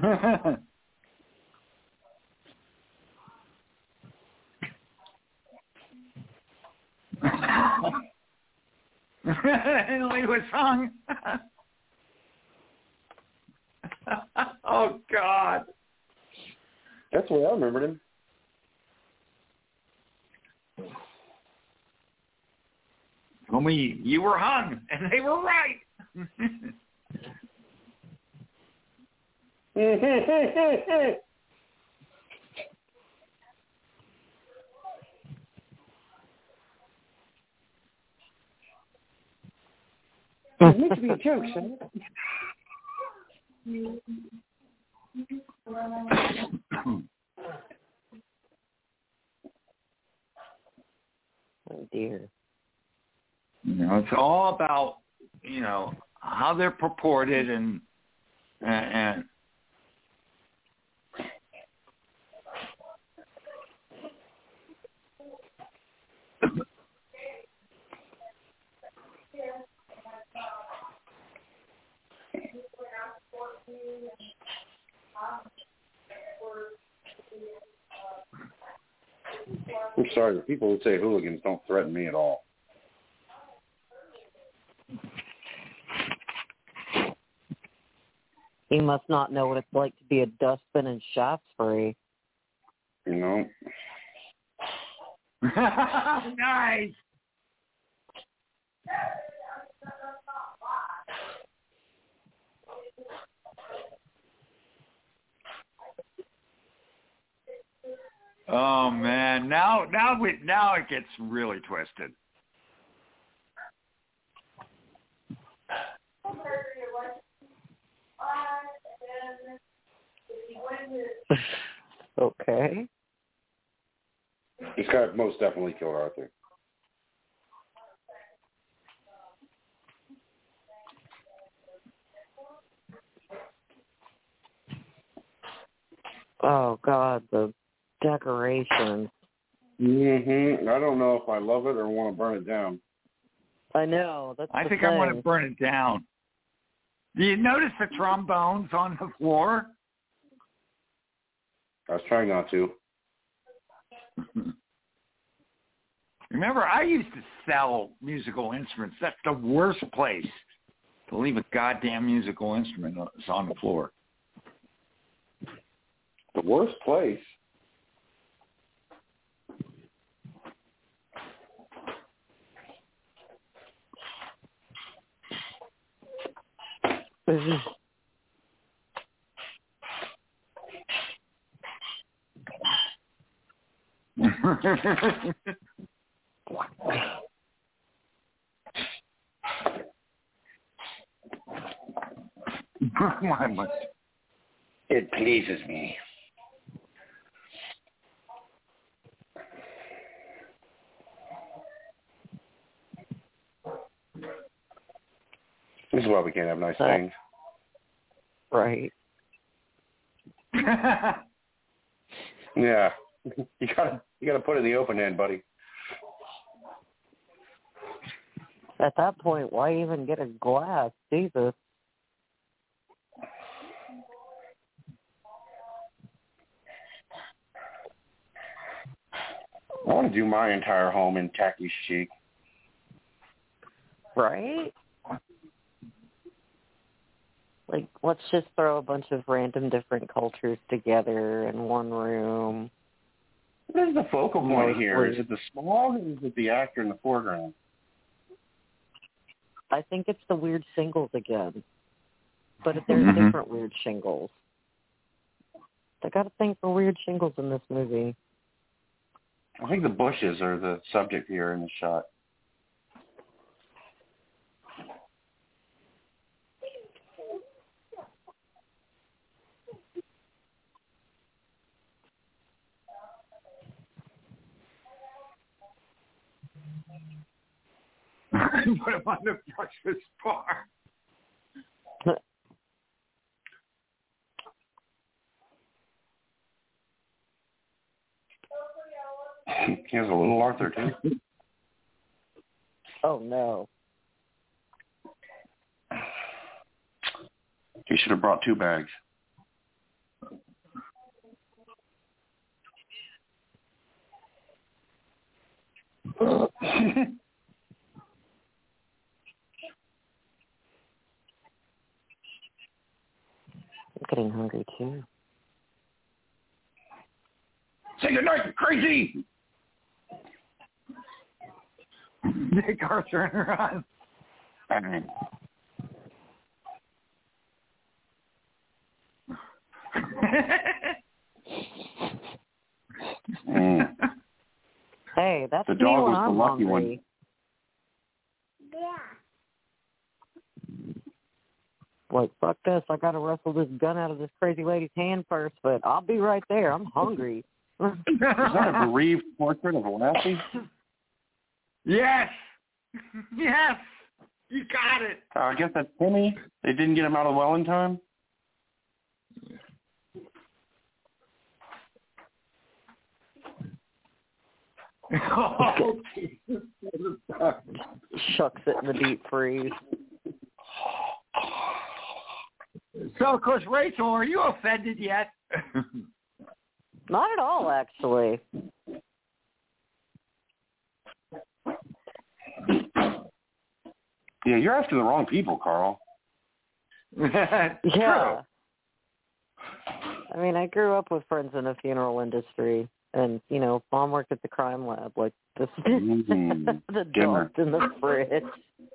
He was hung. Oh, God. That's the way I remembered him. Told me you were hung, and they were right. It's meant to be a joke, son. Oh dear. It's all about, how they're purported and I'm sorry, the people who say hooligans don't threaten me at all. He must not know what it's like to be a dustbin in Shaftesbury. You know? Nice. Oh man, now it gets really twisted. Okay. This guy most definitely killed Arthur. Oh God, the decorations. I don't know if I love it or want to burn it down. I know. I think I want to burn it down. Do you notice the trombones on the floor? I was trying not to. Remember, I used to sell musical instruments. That's the worst place to leave a goddamn musical instrument on the floor. The worst place? It pleases me. This is why we can't have nice things. Right. Yeah. You gotta put it in the open end, buddy. At that point, why even get a glass? Jesus. I want to do my entire home in tacky chic. Right? Like, let's just throw a bunch of random different cultures together in one room. What is the focal point here? Is it the small or is it the actor in the foreground? I think it's the weird shingles again. But if there's different weird shingles. I got to think for weird shingles in this movie. I think the bushes are the subject here in the shot. Put him on the breakfast bar. He has a little Arthur, too. Oh, no. He should have brought 2 bags. I'm getting hungry, too. Say goodnight, crazy! Dick Arthur and Ron. Hey, that's The me dog when was the I'm lucky one. hungry. Like, fuck this. I gotta wrestle this gun out of this crazy lady's hand first, but I'll be right there. I'm hungry. Is that a bereaved portrait of Lassie? Yes. Yes. You got it. I guess that's Timmy. They didn't get him out of the well in time? Oh, Jesus. Shucks it in the deep freeze. So, of course, Rachel, are you offended yet? Not at all, actually. Yeah, you're after the wrong people, Carl. Yeah. True. I mean, I grew up with friends in the funeral industry, and, you know, Mom worked at the crime lab, like the Dimmer. dust in the fridge.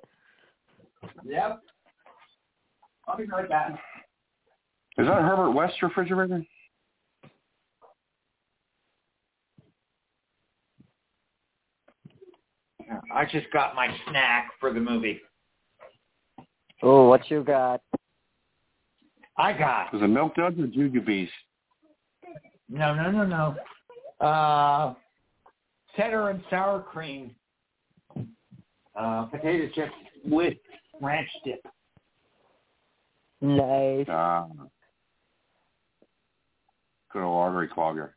Yep. I'll be right back. Is that Herbert West refrigerator? I just got my snack for the movie. Oh, what you got? I got. Was it Milk Duds or Jujubes? No. Cheddar and sour cream. Potato chips with ranch dip. Nice. Good old artery clogger.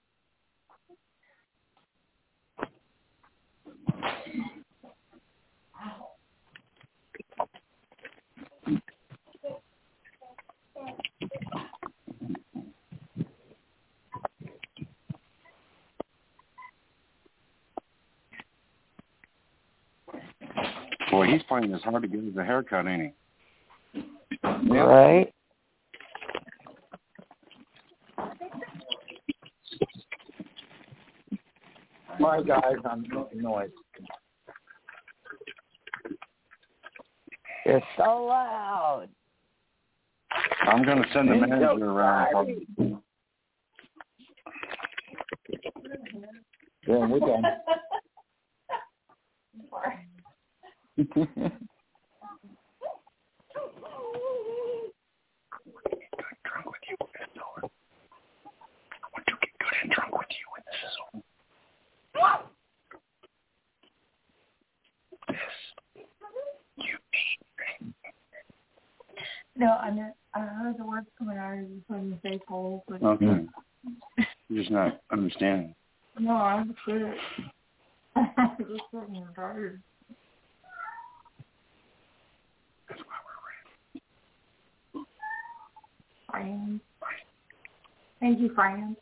Boy, he's playing as hard to get as a haircut, ain't he? Yep. Right? My guys, I'm making noise. You're so loud. I'm going to send the manager around. Yeah, we're done. Drunk with you in this door. I want to get good and drunk with you in this zone. This. You need. No, I heard the words coming out of you from the face hole, but Okay. You're just not understanding. no, I'm sure. I'm just fucking tired. That's why we're Friends. Thank you, friends.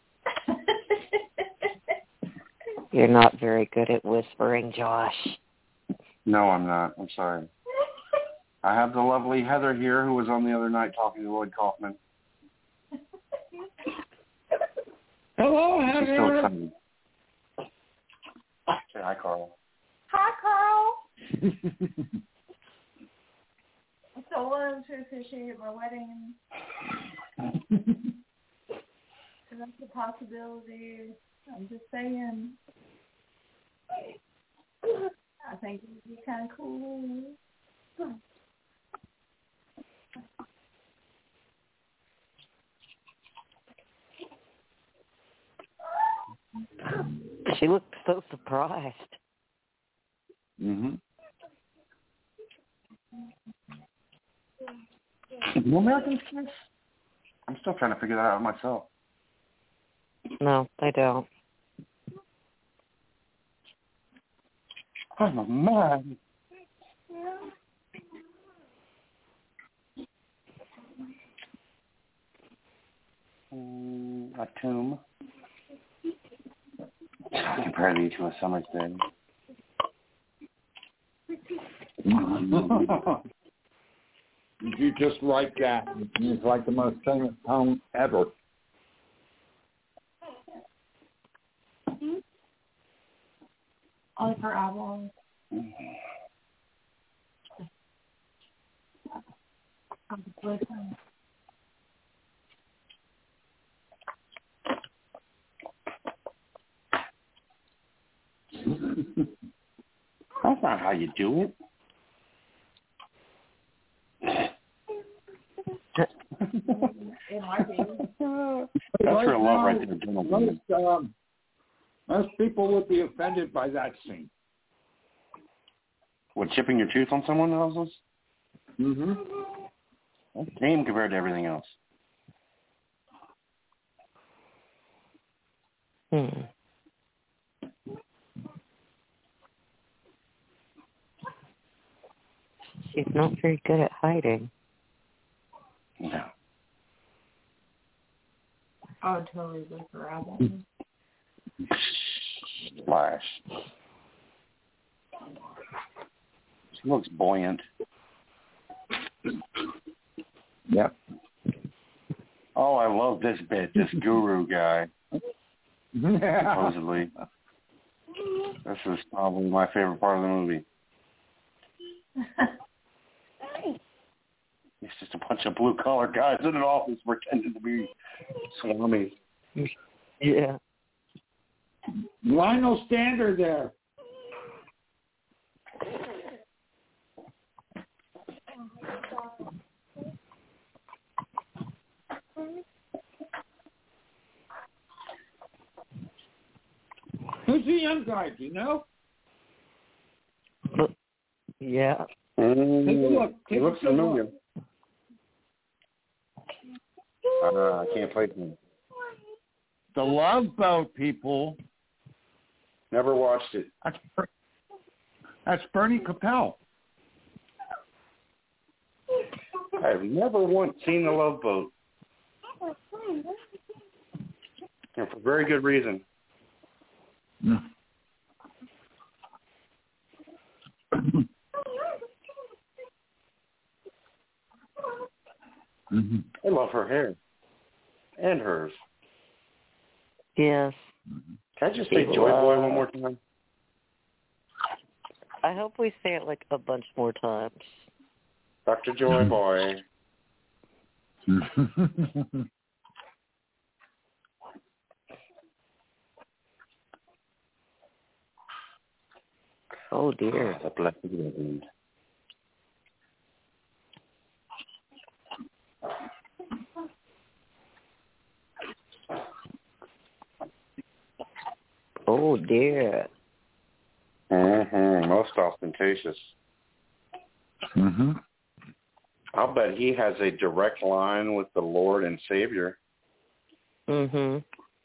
You're not very good at whispering, Josh. No, I'm not. I'm sorry. I have the lovely Heather here who was on the other night talking to Lloyd Kaufman. Hello, She's so Heather. excited. Say hi, Carl. Hi, Carl. So I wanted to officiate my wedding. So that's a possibility. I'm just saying. I think it would be kind of cool. She looked so surprised. Mm-hmm. No American Sniff? I'm still trying to figure that out myself. No, I don't. I'm a man. A tomb. Compare thee to a summer's day. You just write that. It's like the most famous poem ever. All of her albums. That's not how you do it. It might be. That's real love right there, gentlemen. Most people would be offended by that scene. What, chipping your tooth on someone else's? Mm-hmm. That's tame compared to everything else. She's not very good at hiding. No. Oh, totally with her album. Splash. She looks buoyant. Yep. Oh, I love this bit. This guru guy. Supposedly. This is probably my favorite part of the movie. It's just a bunch of blue-collar guys in an office pretending to be swamis. Yeah. Lionel Stander there. Who's the young guy? Do you know? Yeah. Take a look. He looks familiar. I can't place him. The Love Boat, people. Never watched it. That's Bernie Capel. I've never once seen The Love Boat. And for very good reason. Mm. Mm-hmm. I love her hair. And hers. Yes. Can I just say Joy Boy one more time? I hope we say it like a bunch more times. Dr. Joy Boy. Oh, dear. The blessed Reverend. Oh, dear. Mm-hmm. Most ostentatious. Mm-hmm. I'll bet he has a direct line with the Lord and Savior. Mm-hmm.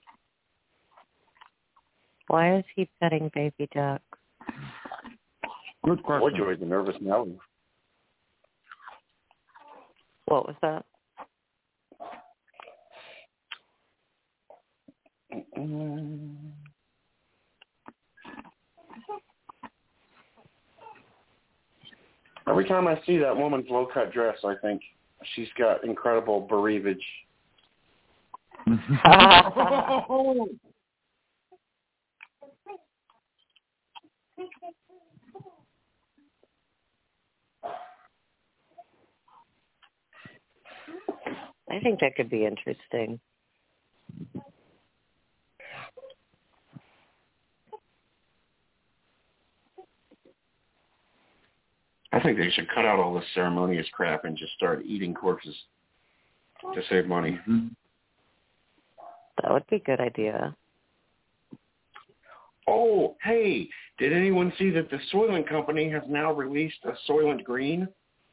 Why is he petting baby duck? Good question. Boy, Joy's a nervous Nelly. What was that? Every time I see that woman's low-cut dress, I think she's got incredible bereavage. I think that could be interesting. I think they should cut out all this ceremonious crap and just start eating corpses to save money. Mm-hmm. That would be a good idea. Oh, hey, did anyone see that the Soylent Company has now released a Soylent Green?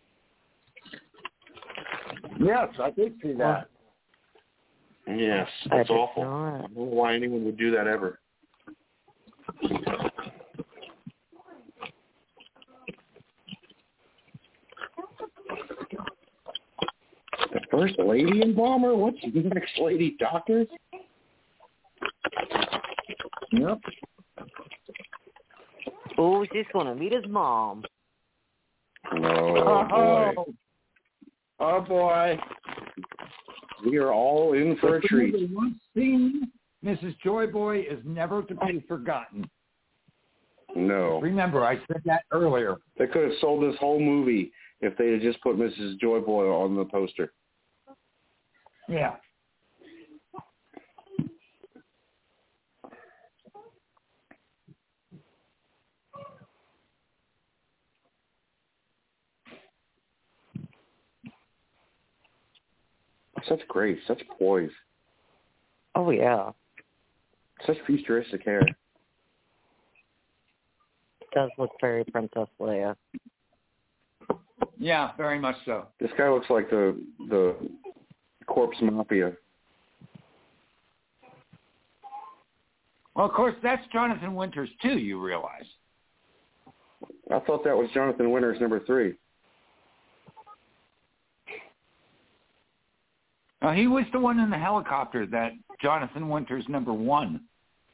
Yes, I did see that. Yes, I that's did awful. not. I don't know why anyone would do that ever. The first lady embalmer? What's the next lady doctor? Yep. Oh, she's going to meet his mom. Oh, boy. Oh, boy. We are all in for a treat. One scene, Mrs. Joy Boy, is never to be forgotten. No. Remember, I said that earlier. They could have sold this whole movie if they had just put Mrs. Joy Boy on the poster. Yeah. Such grace, such poise, Oh, yeah. such futuristic hair. It does look very Princess Leia. Yeah, very much so. This guy looks like the Corpse Mafia. Well, of course, that's Jonathan Winters, too, you realize. I thought that was Jonathan Winters number 3. He was the one in the helicopter that Jonathan Winters number 1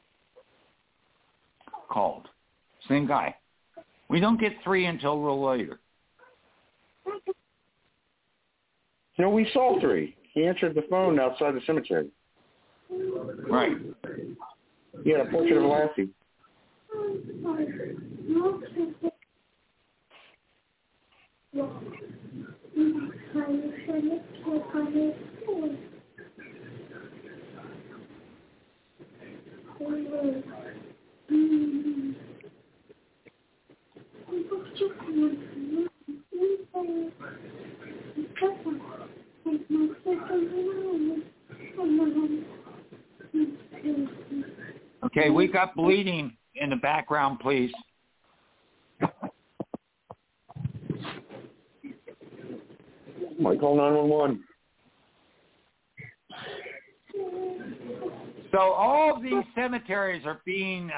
called. Same guy. We don't get 3 until a little later. No, we saw 3. He answered the phone outside the cemetery. Right. He had a portrait of Lassie. Okay, we got bleeding in the background, please. Michael 911. So all of these cemeteries are being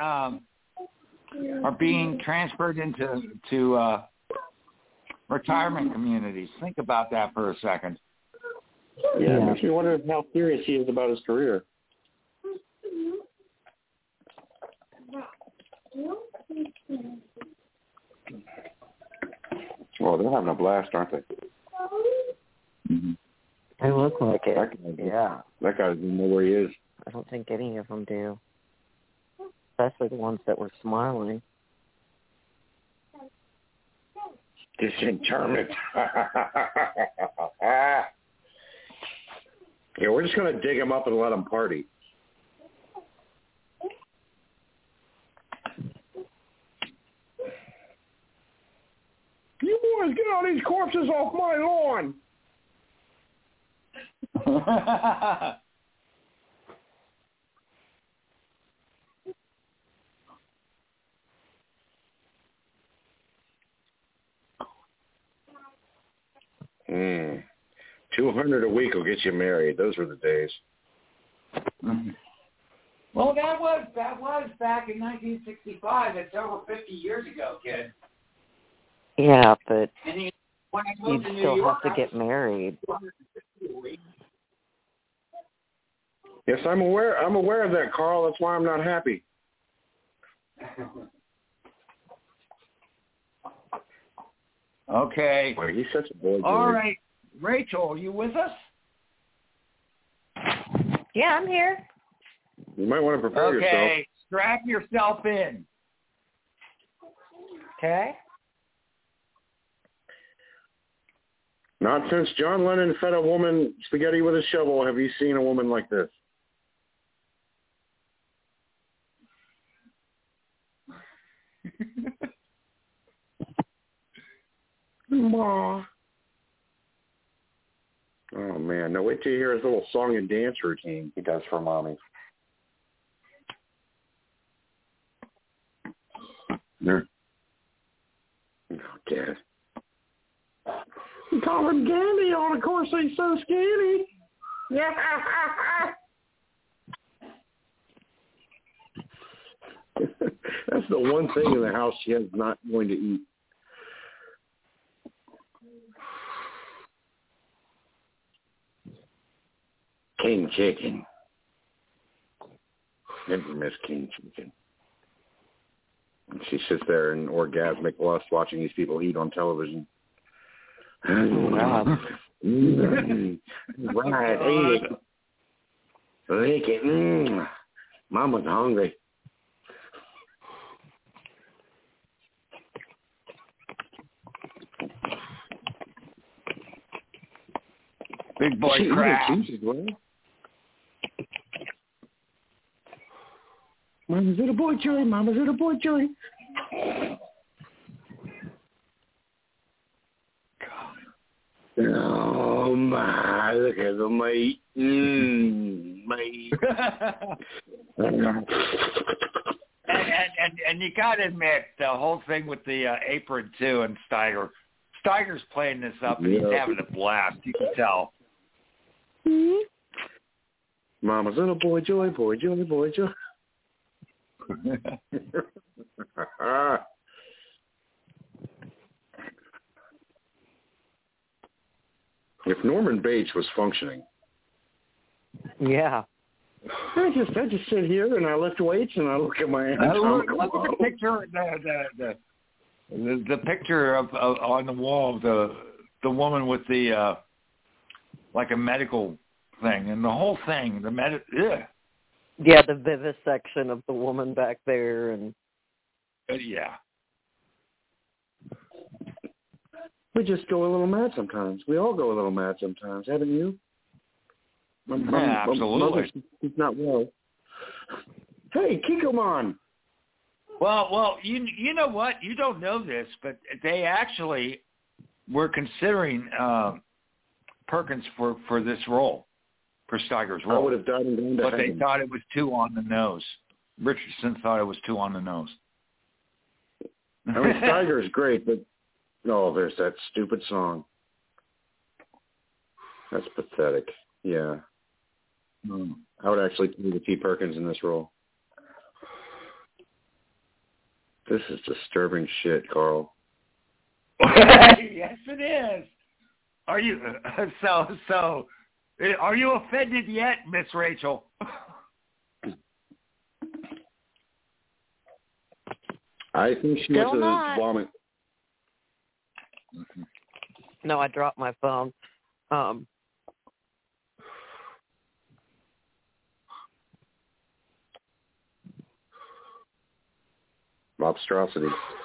transferred into retirement communities. Think about that for a second. Yeah, it makes me wonder how serious he is about his career. Well, they're having a blast, aren't they? Mm-hmm. They look like it. That guy doesn't know where he is. I don't think any of them do. Especially the ones that were smiling. Disinterment. Yeah, we're just going to dig him up and let him party. You boys, get all these corpses off my lawn. $200 a week will get you married. Those were the days. Well, that was back in 1965. That's over 50 years ago, kid. Yeah, but And when I you'd moved to New still York, have to get married. Yes, I'm aware of that, Carl. That's why I'm not happy. Okay. Boy, he's such a boy. All right. Rachel, are you with us? Yeah, I'm here. You might want to prepare yourself. Okay. Strap yourself in. Okay. Not since John Lennon fed a woman spaghetti with a shovel have you seen a woman like this. Ma. Oh, man. Now wait till you hear his little song and dance routine he does for mommy. There. Oh, Dad. You call him Gandhi on a course he's so skinny. Yeah. That's the one thing in the house she is not going to eat. King chicken. Never miss king chicken. And she sits there in orgasmic lust watching these people eat on television. Right, eat it. Lick it. Mama's hungry. Big boy She crab. eats it, well. Mama's little boy joy, Mama's little boy joy. Oh my, look at the meat. Meat. And you got to admit, the whole thing with the apron, too, and Steiger. Steiger's playing this up, and he's having a blast. You can tell. Mama's little boy joy, boy joy, boy joy. If Norman Bates was functioning. Yeah. I just sit here and I lift weights and I look at my Look at the picture, the picture of on the wall, the woman with the like a medical thing, and the whole thing, Yeah, the vivisection of the woman back there, and yeah. We just go a little mad sometimes. We all go a little mad sometimes, haven't you? Yeah, absolutely. He's not well. Hey, Kikkoman. Well, you know what? You don't know this, but they actually were considering Perkins for this role, for Steiger's role. I would have died and gone to but heaven. they thought it was too on the nose. Richardson thought it was too on the nose. I mean, Steiger's great, but there's that stupid song. That's pathetic. Yeah. I would actually play the T. Perkins in this role. This is disturbing shit, Carl. Yes, it is. Are you so? Are you offended yet, Miss Rachel? I think she went to vomit. No, I dropped my phone. Mobstrosity.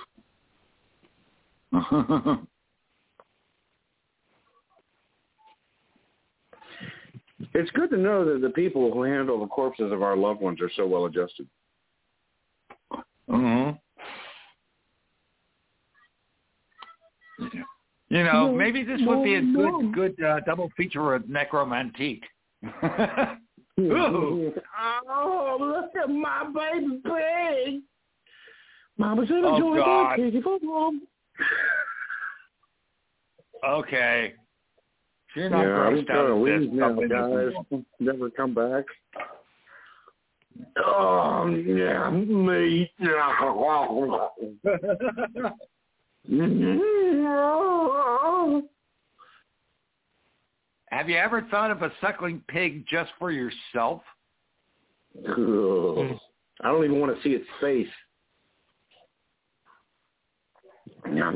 It's good to know that the people who handle the corpses of our loved ones are so well adjusted. Mm-hmm. You know, maybe this would be a good double feature with Necromantique. Oh, look at my baby pig. Mama's in a joy, God. crazy for mom. Okay. You're not I'm grossed out gonna of leave this. now, guys. Never come back. Oh, yeah, me. Have you ever thought of a suckling pig just for yourself? Ugh. I don't even want to see its face. No.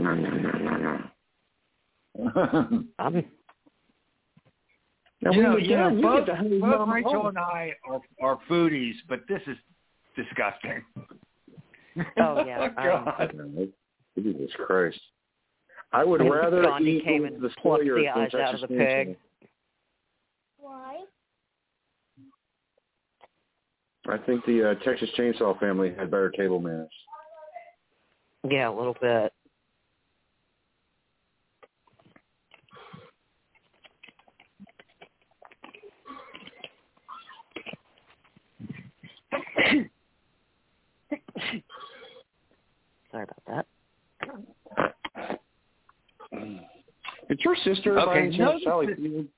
Both Rachel and I are foodies, but this is disgusting. Oh, yeah. God. Jesus Christ. I would rather Gandhi eat came with and the plucked Sawyers the than eyes out Texas of the Chainsaw. pig. Why? I think the Texas Chainsaw family had better table manners. Yeah, a little bit. Sorry about that. It's your sister. Okay, Sally.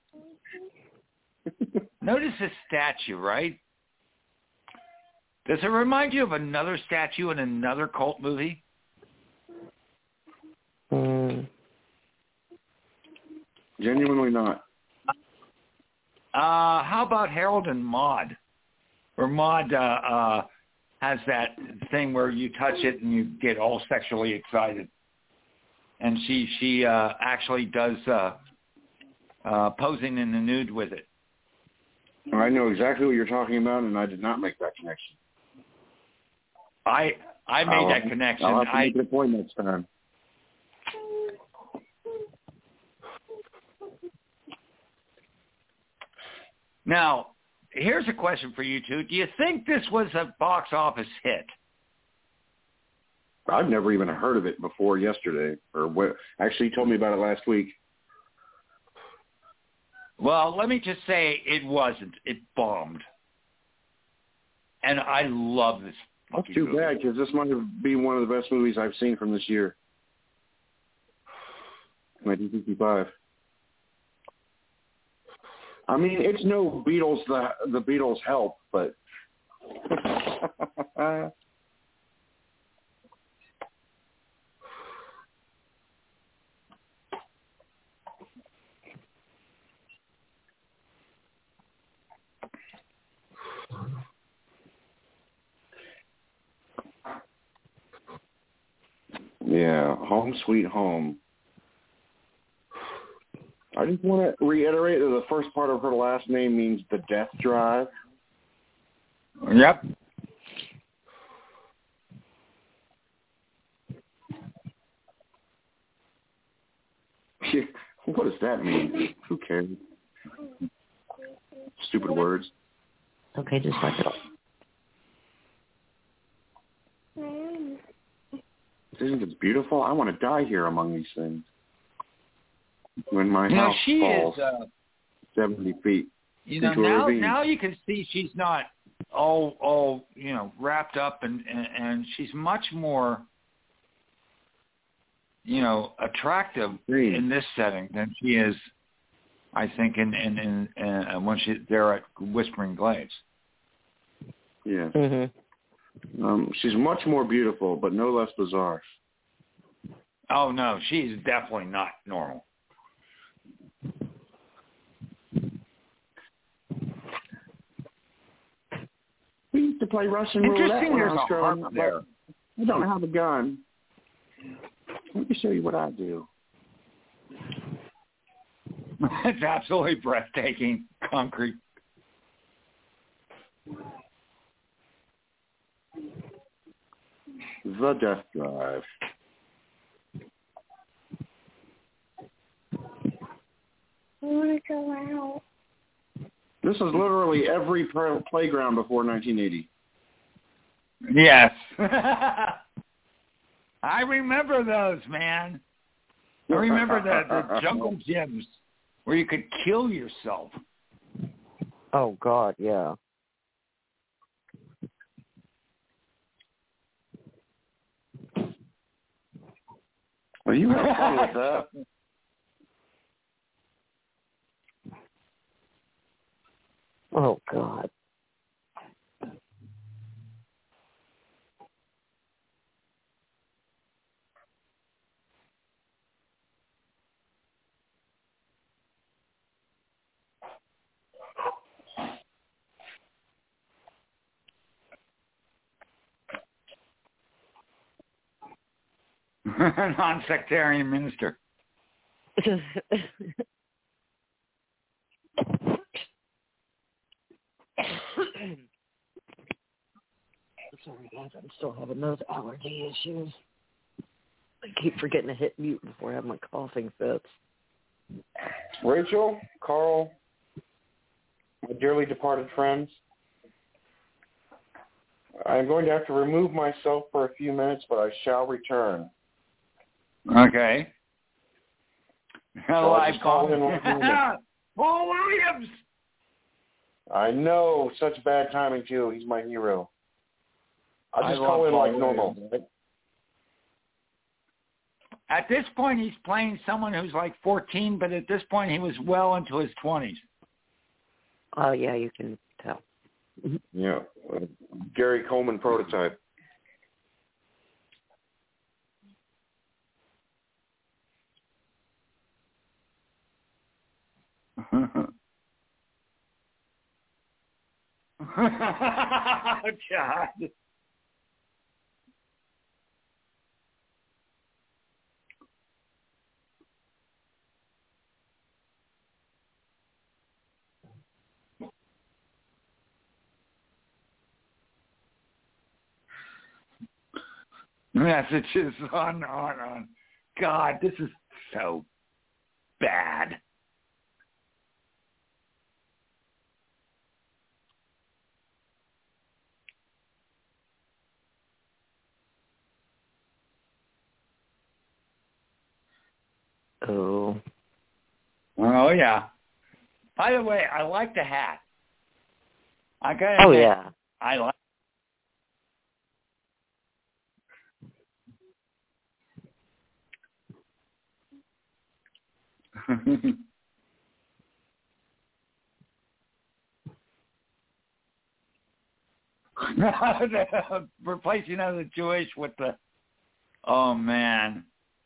Notice this statue, right? Does it remind you of another statue in another cult movie? Genuinely not. How about Harold and Maude? Where Maude has that thing where you touch it and you get all sexually excited. And she actually does posing in the nude with it. I know exactly what you're talking about, and I did not make that connection. I made that connection. I'll have to make the point next time. Now, here's a question for you two. Do you think this was a box office hit? I've never even heard of it before yesterday. Actually, he told me about it last week. Well, let me just say it wasn't. It bombed. And I love this That's fucking too movie. bad, because this might be one of the best movies I've seen from this year. 1955. I mean, it's no Beatles, the Beatles help, but yeah, Home Sweet Home. I just want to reiterate that the first part of her last name means the death drive. Yep. What does that mean? Who cares? Stupid words. Okay, just like it. Isn't it beautiful? I want to die here among these things. When my You know, house she falls is, 70 feet you know, into a ravine. now you can see she's not all wrapped up, and she's much more, attractive in this setting than she is, I think, in when they're at Whispering Glades. Yeah. Mm-hmm. She's much more beautiful, but no less bizarre. Oh no, she's definitely not normal. We used to play Russian roulette Interesting. when I There's was a growing harp up. there. I don't have a gun. Let me show you what I do. It's absolutely breathtaking. Concrete. The Death Drive. I want to go out. This is literally every playground before 1980. Yes. I remember those, man. I remember the jungle gyms where you could kill yourself. Oh, God, yeah. Well, you have fun with that. Oh, God. Non-sectarian minister. Sorry, guys. I'm still having those allergy issues. I keep forgetting to hit mute before I have my coughing fits. Rachel, Carl, my dearly departed friends, I'm going to have to remove myself for a few minutes, but I shall return. Okay. Shall I just call in one moment? Paul Williams! I know, such bad timing, too. He's my hero. I'll just call in like normal. At this point, he's playing someone who's like 14, but at this point, he was well into his 20s. Oh, yeah, you can tell. Yeah, Gary Coleman prototype. God. Messages on. God, this is so bad. Oh. Oh, yeah. By the way, I like the hat. I gotta Oh, admit, yeah. I like. Replacing the Jewish with the. Oh man.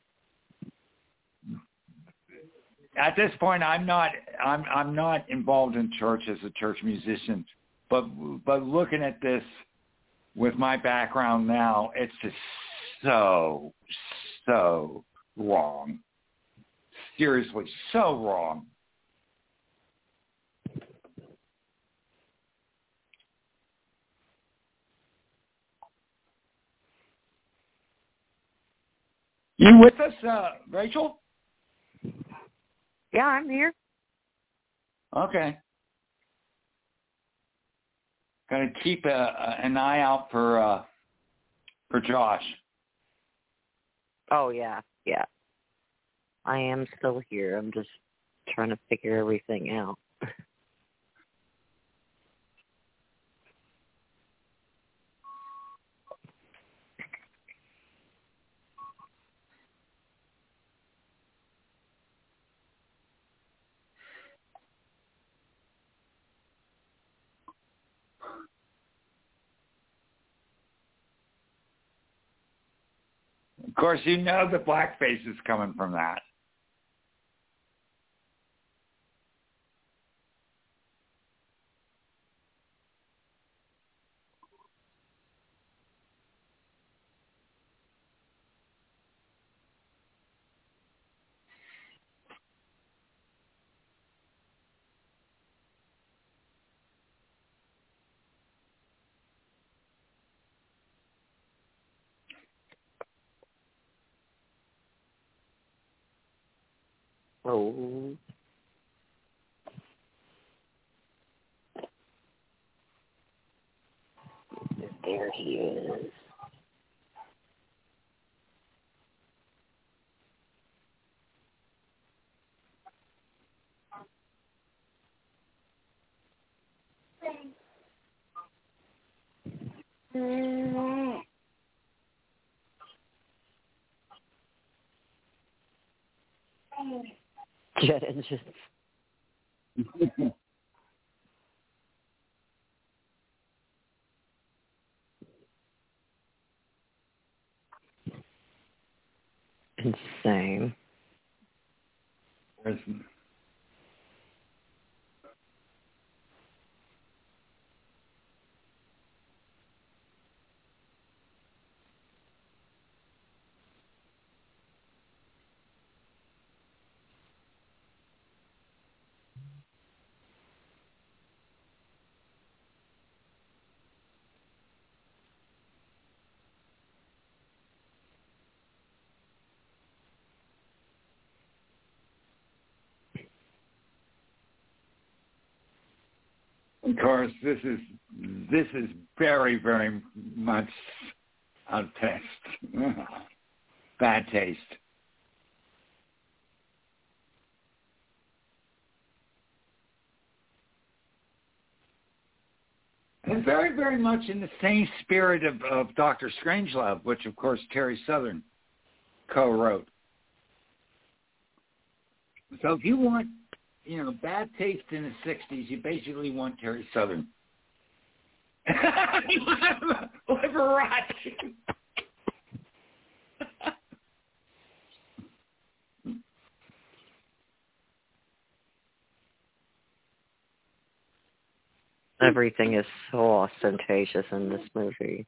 At this point, I'm not involved in church as a church musician, but looking at this with my background now, it's just so wrong. Seriously, so wrong. You with us, Rachel? Yeah, I'm here. Okay. Gonna keep an eye out for Josh. Oh, yeah. Yeah. I am still here. I'm just trying to figure everything out. Of course, you know the blackface is coming from that. Oh. There he is. Jet engines. Insane. Of course, this is very, very much out of taste. Bad taste. And very, very much in the same spirit of Dr. Strangelove, which, of course, Terry Southern co-wrote. So if you want, bad taste in the 60s, you basically want Terry Southern. Liberace. Everything is so ostentatious in this movie.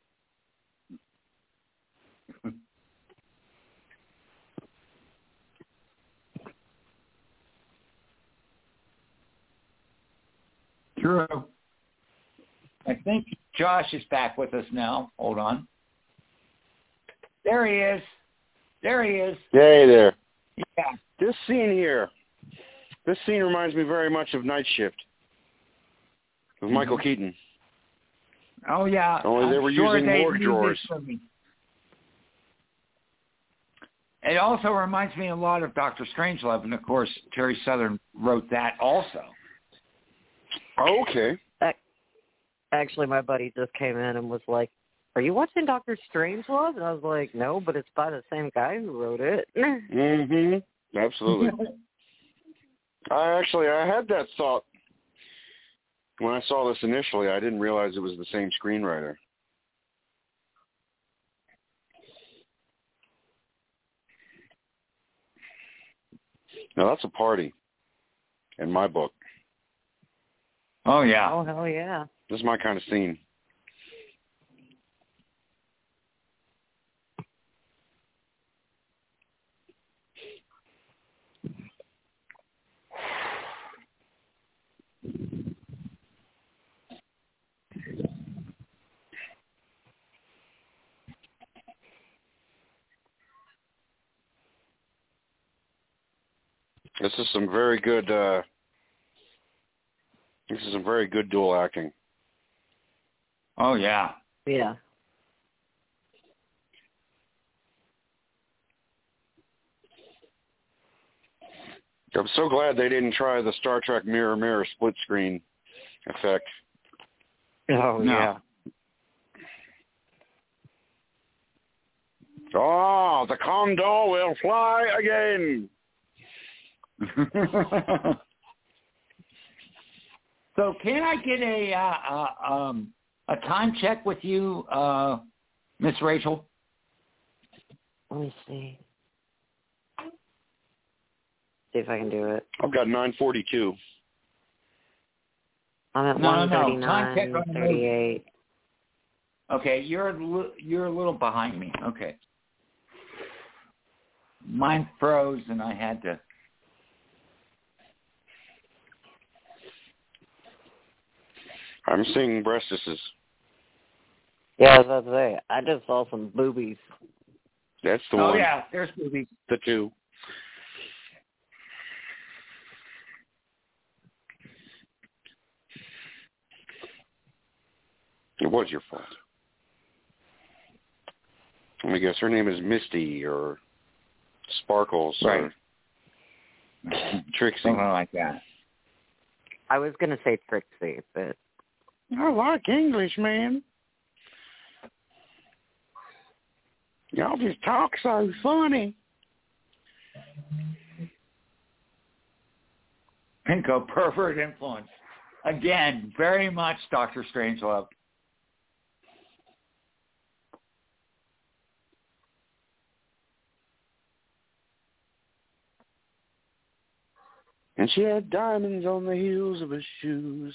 True. I think Josh is back with us now. Hold on. There he is. Hey there. Yeah. This scene reminds me very much of Night Shift with Michael Keaton. Oh, yeah. Only they were using morgue drawers. It also reminds me a lot of Dr. Strangelove, and of course Terry Southern wrote that also. Oh, okay. Actually, my buddy just came in and was like, "Are you watching Dr. Strangelove?" And I was like, "No, but it's by the same guy who wrote it." Mm-hmm. Absolutely. I had that thought when I saw this initially. I didn't realize it was the same screenwriter. Now that's a party in my book. Oh, yeah. Oh, hell yeah. This is my kind of scene. This is some very good dual acting. Oh, yeah. Yeah. I'm so glad they didn't try the Star Trek Mirror Mirror split screen effect. Oh, No. yeah. Oh, the condor will fly again. So can I get a time check with you, Miss Rachel? Let me see. See if I can do it. I've got 9:42. I'm at No. Time check on 1:39:38. Okay, you're a little behind me. Okay. Mine froze, and I had to. I'm seeing breastises. Yeah, I was about to say, I just saw some boobies. That's the Oh, one. yeah, there's movies. The two. It was your fault. Let me guess. Her name is Misty or Sparkles Right. or Trixie. Something like that. I was going to say Trixie, but... I like English, man. Y'all just talk so funny. Pinko, pervert influence. Again, very much Dr. Strangelove. And she had diamonds on the heels of her shoes.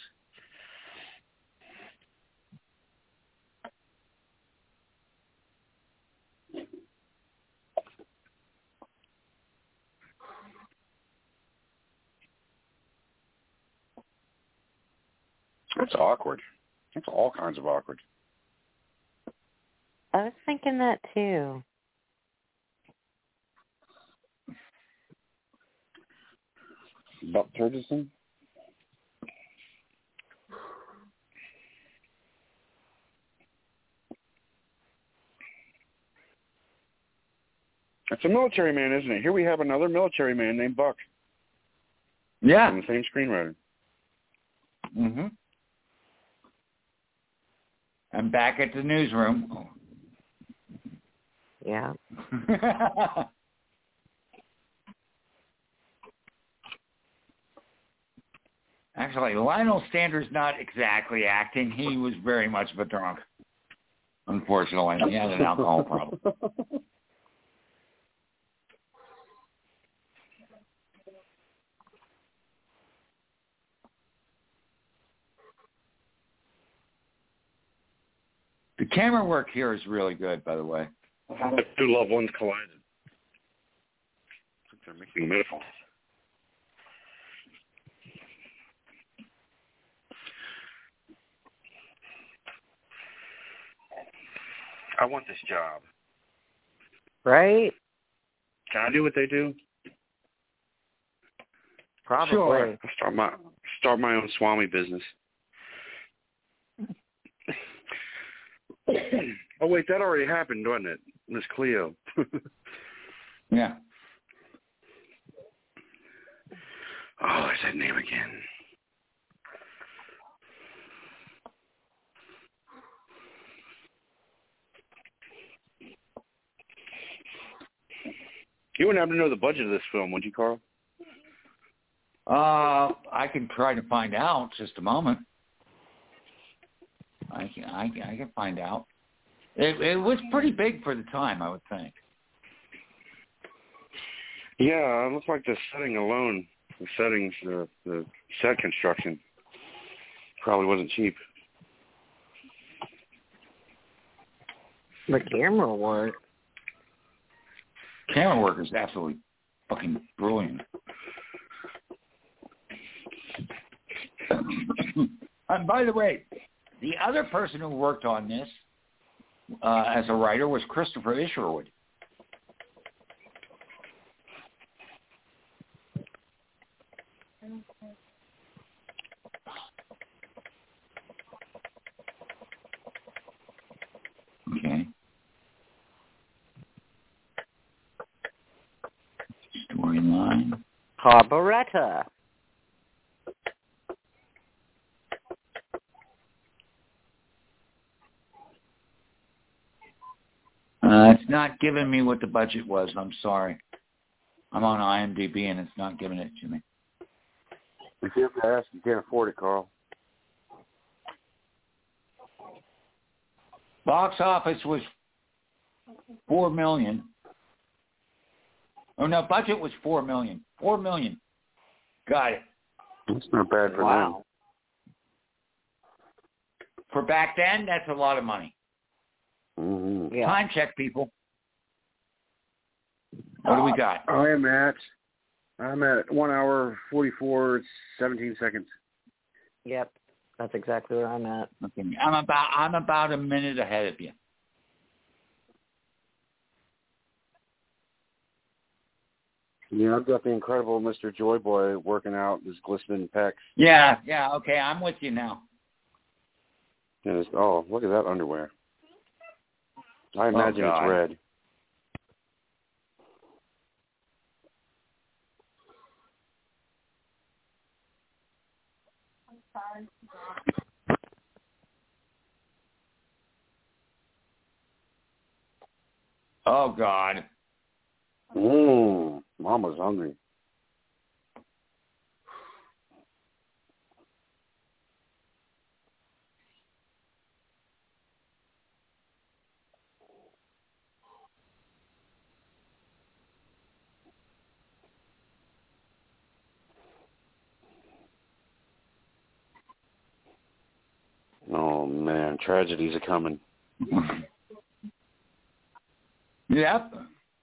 That's awkward. That's all kinds of awkward. I was thinking that, too. Buck Turgison? It's a military man, isn't it? Here we have another military man named Buck. Yeah. And the same screenwriter. Mm-hmm. I'm back at the newsroom. Yeah. Actually, Lionel Stander's not exactly acting. He was very much of a drunk. Unfortunately, he had an alcohol problem. The camera work here is really good, by the way. The two loved ones collided. I think they're making a metaphor. I want this job. Right? Can I do what they do? Probably. Sure. Start my own Swami business. Oh wait, that already happened, wasn't it, Miss Cleo? Yeah. Oh, there's that name again. You wouldn't happen to know the budget of this film, would you, Carl? I can try to find out. Just a moment. I can find out. It was pretty big for the time, I would think. Yeah, it looks like the setting alone, the settings, the set construction probably wasn't cheap. The camera work. Camera work is absolutely fucking brilliant. And by the way, the other person who worked on this as a writer was Christopher Isherwood. Okay. Storyline. Carburetor. It's not giving me what the budget was. I'm sorry. I'm on IMDb and it's not giving it to me. If you have to ask, you can't afford it, Carl. Box office was $4 million. Oh no, budget was $4 million. $4 million. Got it. That's not bad for them. For back then, that's a lot of money. Mm-hmm. Yeah. Time check, people. What do we got? I'm at 1 hour 44 17 seconds. Yep. That's exactly where I'm at. Okay. I'm about a minute ahead of you. Yeah, I've got the incredible Mr. Joy Boy working out his glistening pecs. Yeah, okay, I'm with you now. And look at that underwear. I imagine it's red. Oh, God. Mama's hungry. Oh, man, tragedies are coming. Yep.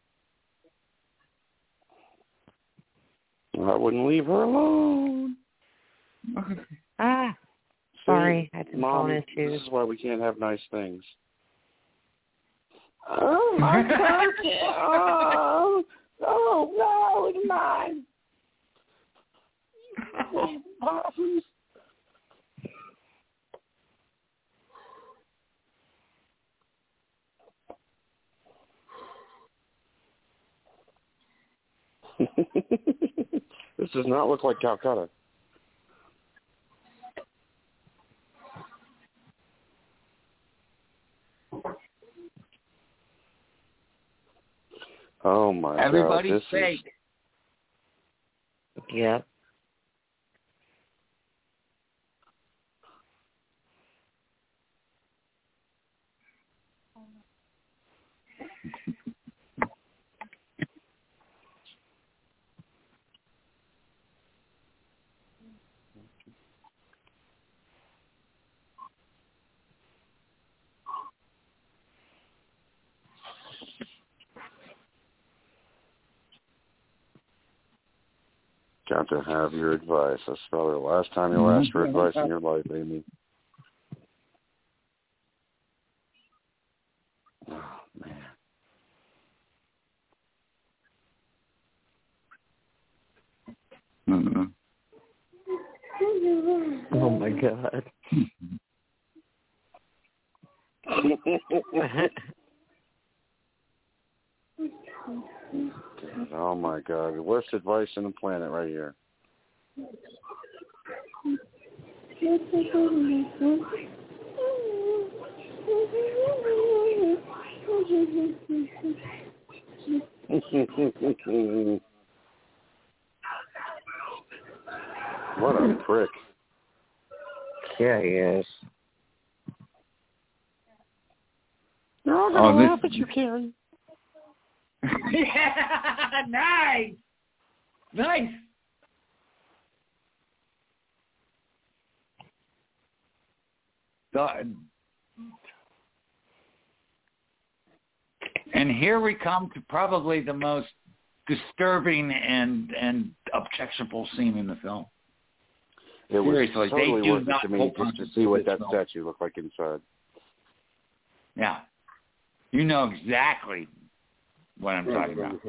I wouldn't leave her alone. Sorry, I had some phone Mom, issues. this is why we can't have nice things. Oh, my curtain. Oh, no, it's mine. This does not look like Calcutta. Oh my Everybody's God! fake. Yep. Got to have your advice. That's probably the last time you'll ask for advice in your life, Amy. Oh, man. Mm-hmm. Oh, my God. Oh my God! The worst advice on the planet, right here. What a prick! Yeah, he is. They're all gonna laugh at you, Carrie. Yeah, nice. Nice. And here we come to probably the most disturbing and objectionable scene in the film. It was Seriously, totally they do worth it not to me hold just to on see what this that film. statue looked like inside. Yeah. You know exactly what I'm talking about.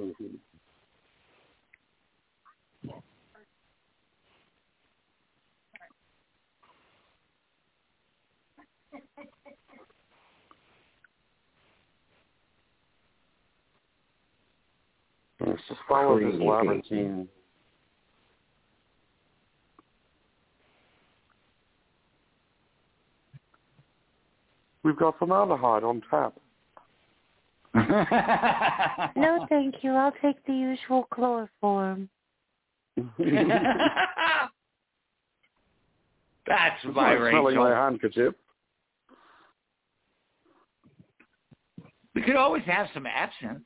Let's just follow this labyrinthine. We've got formaldehyde on tap. No, thank you. I'll take the usual chloroform. That's I'm my smelling my Rachel. handkerchief. We could always have some absinthe.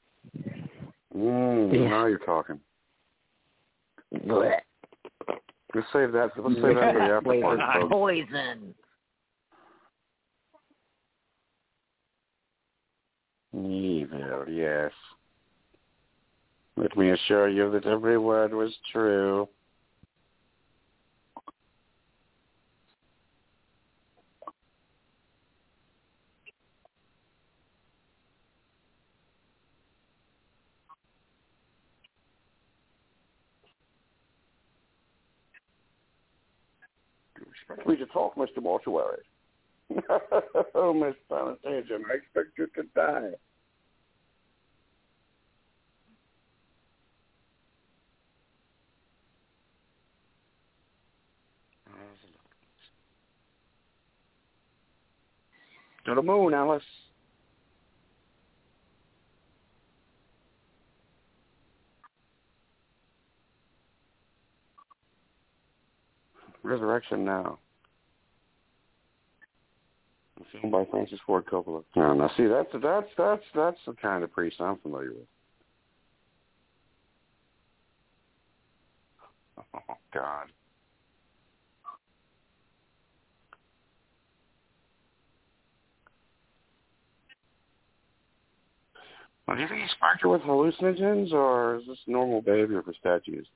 Now you're talking. Blech. Let's save that. Let's save that for the after party, folks. Poison. Evil, yes. Let me assure you that every word was true. Do you expect me to talk, Mr. Mortuary? Oh, Miss Anastasia, I expect you to die. To the moon, Alice. Resurrection Now. A film by Francis Ford Coppola. Now see, that's the kind of priest I'm familiar with. Oh God. Well, do you think he sparked her with hallucinogens, or is this normal behavior for statues?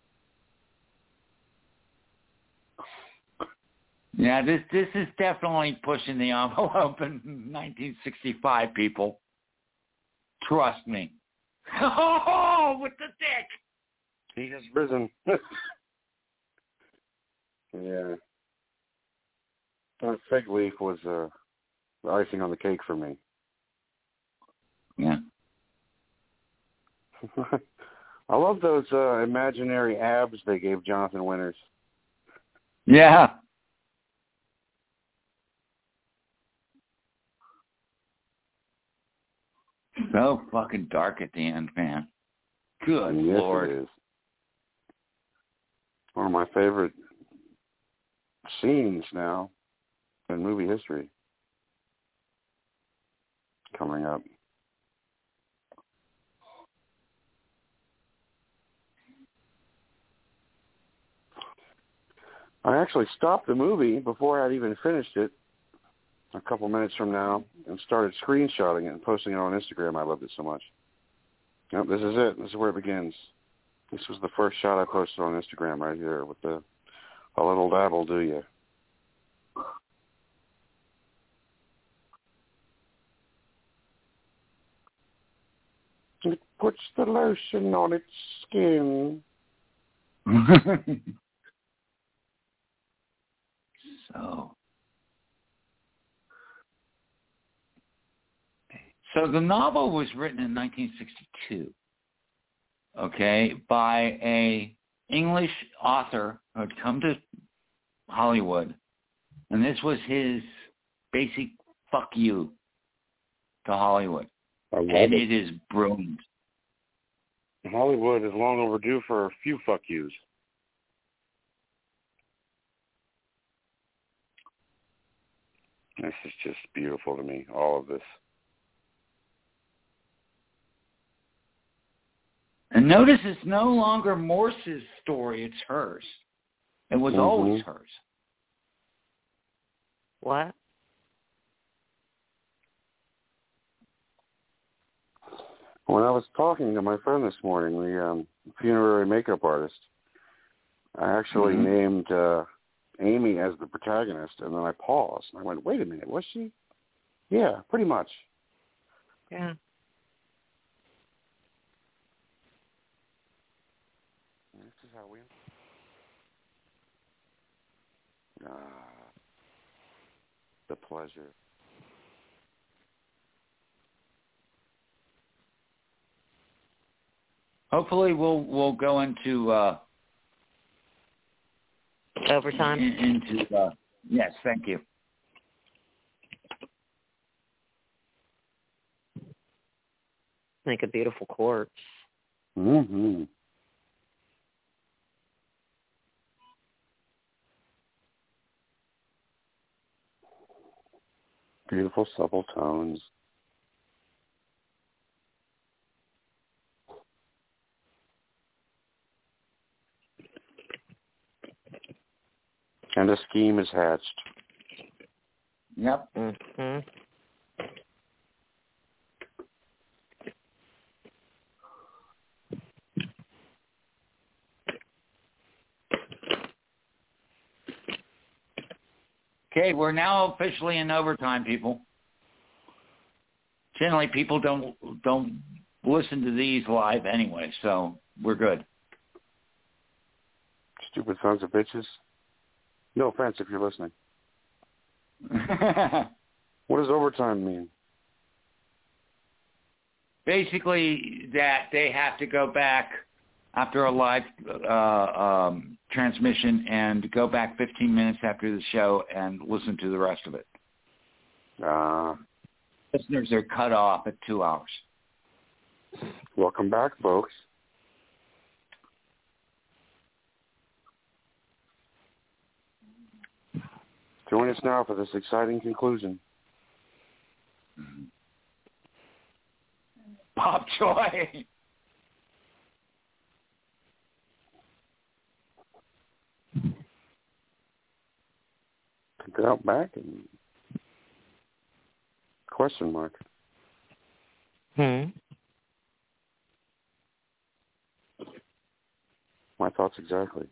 Yeah, this is definitely pushing the envelope in 1965, people. Trust me. Oh, with the dick. He has risen. Yeah. That fig leaf was the icing on the cake for me. Yeah. I love those imaginary abs they gave Jonathan Winters. Yeah. So fucking dark at the end, man. Good Yes, Lord. it is. One of my favorite scenes now in movie history coming up. I actually stopped the movie before I had even finished it a couple minutes from now and started screenshotting it and posting it on Instagram. I loved it so much. Yep, this is it. This is where it begins. This was the first shot I posted on Instagram right here with the "a little dabble, do you?" It puts the lotion on its skin. So the novel was written in 1962. okay, by a English author who had come to Hollywood, and this was his basic fuck you to Hollywood. I love And it. it is brilliant. Hollywood is long overdue for a few fuck yous. This is just beautiful to me, all of this. And notice it's no longer Morse's story, it's hers. It was always hers. What? When I was talking to my friend this morning, the funerary makeup artist, I actually named Amy as the protagonist, and then I paused, and I went, wait a minute, was she? Yeah, pretty much. Yeah. This is how we... the pleasure. Hopefully we'll go into Overtime? Yes, thank you. Make a beautiful corpse. Mm-hmm. Beautiful, supple tones. And a scheme is hatched. Yep. Mm-hmm. Okay, we're now officially in overtime, people. Generally, people don't listen to these live anyway, so we're good. Stupid sons of bitches. No offense if you're listening. What does overtime mean? Basically, that they have to go back after a live transmission and go back 15 minutes after the show and listen to the rest of it. Listeners are cut off at 2 hours. Welcome back, folks. Join us now for this exciting conclusion. Bob Joy. Took it out back and question mark. My thoughts exactly.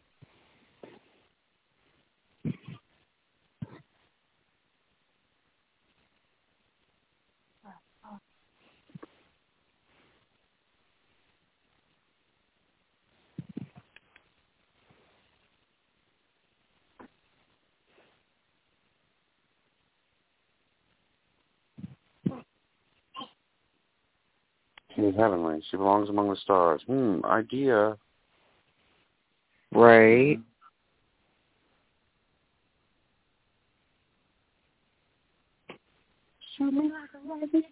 She is heavenly. She belongs among the stars. Idea. Right. Shoot me like a rabbit.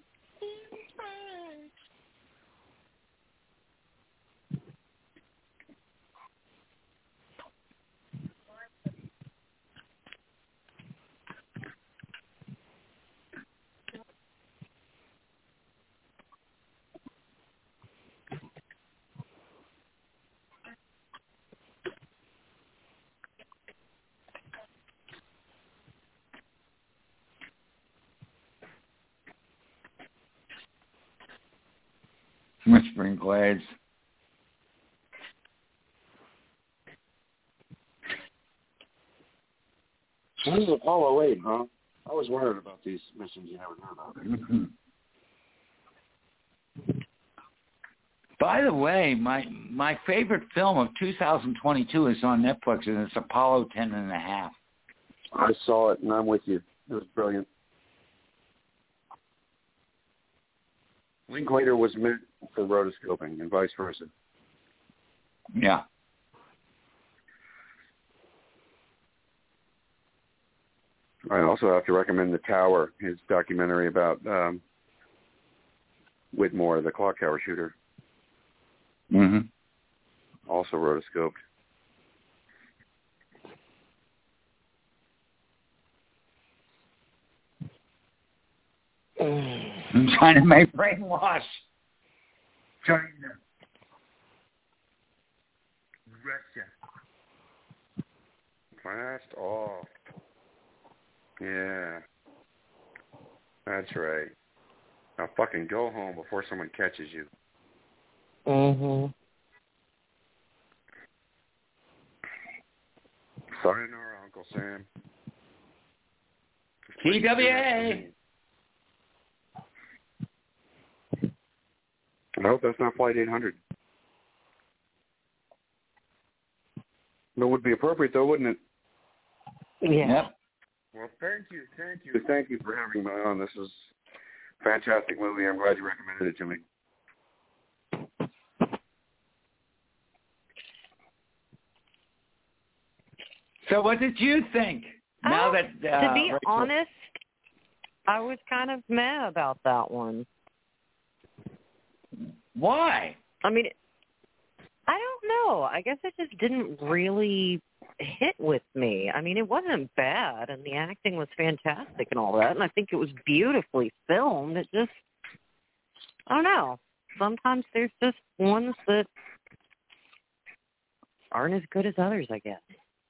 Whispering Glades. So this is Apollo 8, huh? I was worried about these missions you never heard about. By the way, my favorite film of 2022 is on Netflix, and it's Apollo 10.5. I saw it, and I'm with you. It was brilliant. Linklater was meant for rotoscoping and vice versa. Yeah. I also have to recommend The Tower, his documentary about Whitmore, the clock tower shooter. Mm-hmm. Also rotoscoped. I'm trying to make brainwash. China. Russia. Blast off. Yeah. That's right. Now fucking go home before someone catches you. Mhm. Sayonara, Uncle Sam. TWA. I hope that's not Flight 800. That would be appropriate, though, wouldn't it? Yeah. Yep. Well, thank you for having me on. This is a fantastic movie. I'm glad you recommended it to me. So what did you think? Now that to be Rachel... honest, I was kind of mad about that one. Why? I mean, I don't know. I guess it just didn't really hit with me. I mean, it wasn't bad, and the acting was fantastic and all that, and I think it was beautifully filmed. It just, I don't know. Sometimes there's just ones that aren't as good as others, I guess.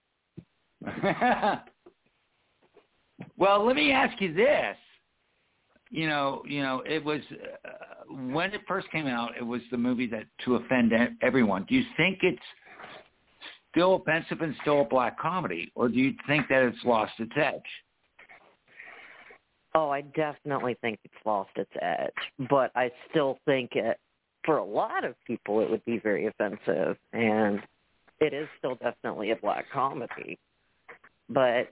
Well, let me ask you this. You know, it was when it first came out, it was the movie that to offend everyone. Do you think it's still offensive and still a black comedy, or do you think that it's lost its edge? Oh, I definitely think it's lost its edge, but I still think for a lot of people, it would be very offensive, and it is still definitely a black comedy. But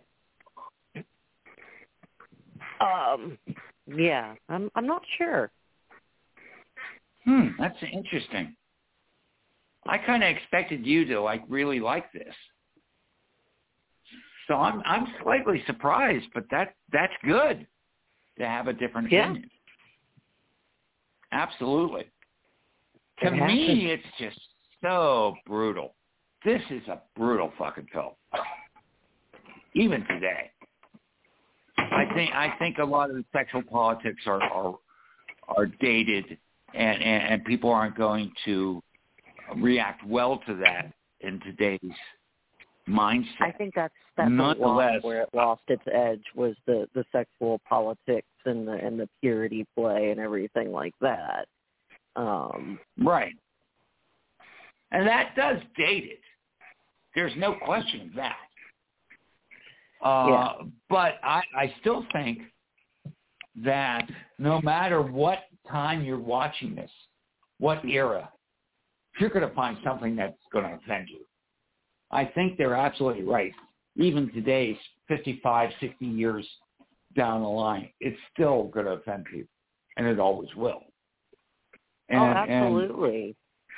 yeah, I'm not sure. That's interesting. I kind of expected you to really like this, so I'm slightly surprised. But that's good to have a different opinion. Absolutely. To me, it's just so brutal. This is a brutal fucking film. Even today, I think a lot of the sexual politics are dated, and people aren't going to react well to that in today's mindset. I think that's where it lost its edge was the sexual politics and the purity play and everything like that. Right, and that does date it. There's no question of that. But I still think that no matter what time you're watching this, what era, you're going to find something that's going to offend you. I think they're absolutely right. Even today, 55, 60 years down the line, it's still going to offend people, and it always will. Absolutely.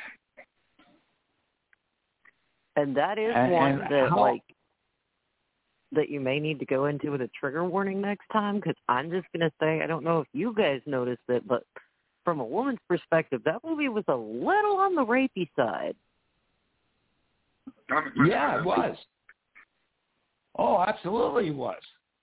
And that is one that, that you may need to go into with a trigger warning next time, because I'm just going to say, I don't know if you guys noticed it, but from a woman's perspective, that movie was a little on the rapey side. Yeah, it was. Oh, absolutely it was.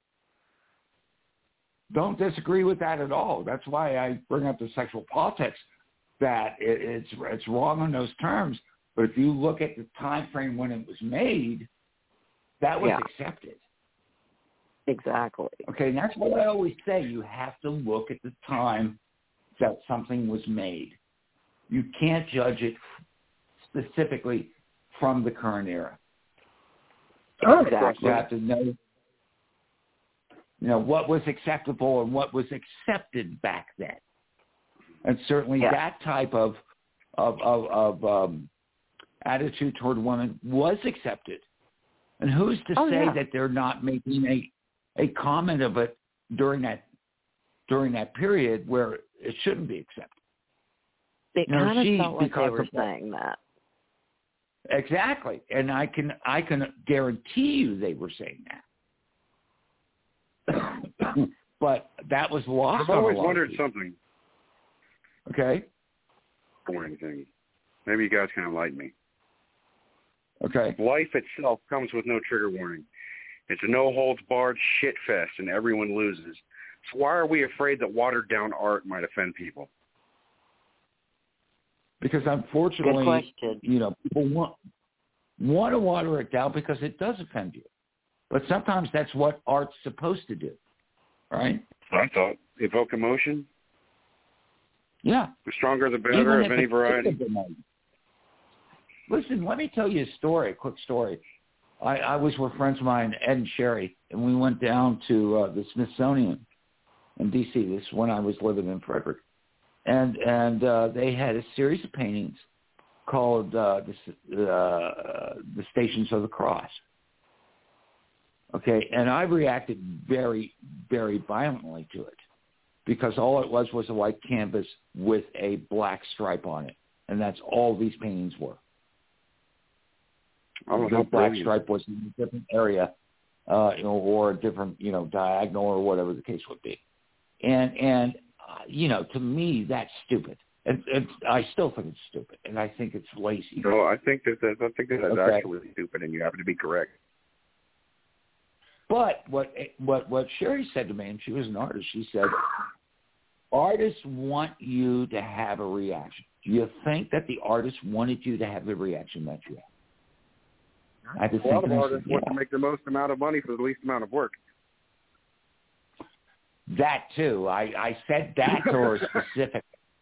Don't disagree with that at all. That's why I bring up the sexual politics, that it's wrong on those terms. But if you look at the time frame when it was made, that was accepted. Exactly. Okay, and that's what I always say. You have to look at the time that something was made. You can't judge it specifically from the current era. Exactly. You have to know what was acceptable and what was accepted back then. And certainly that type of attitude toward women was accepted. And who's to say that they're not making a comment of it during that period where it shouldn't be accepted? It kind of felt like they were saying that. Exactly. And I can guarantee you they were saying that. But that was lost. I've always wondered something. Okay. Warning thing. Maybe you guys can enlighten me. Okay. Life itself comes with no trigger warning. It's a no-holds-barred shit fest, and everyone loses. So why are we afraid that watered-down art might offend people? Because unfortunately, people want to water it down because it does offend you. But sometimes that's what art's supposed to do, right? I thought. Evoke emotion? Yeah. The stronger the better, of any variety. Listen, let me tell you a quick story. I was with friends of mine, Ed and Sherry, and we went down to the Smithsonian in D.C. This is when I was living in Frederick. And they had a series of paintings called the Stations of the Cross. Okay, and I reacted very, very violently to it because all it was a white canvas with a black stripe on it, and that's all these paintings were. The black stripe was in a different area, or a different, diagonal or whatever the case would be. And to me, that's stupid. And I still think it's stupid, and I think it's lazy. No, I think that's actually stupid, and you happen to be correct. But what Sherry said to me, and she was an artist, she said, artists want you to have a reaction. Do you think that the artist wanted you to have the reaction that you had? A lot of artists want to make the most amount of money for the least amount of work. That too. I said that to her specifically.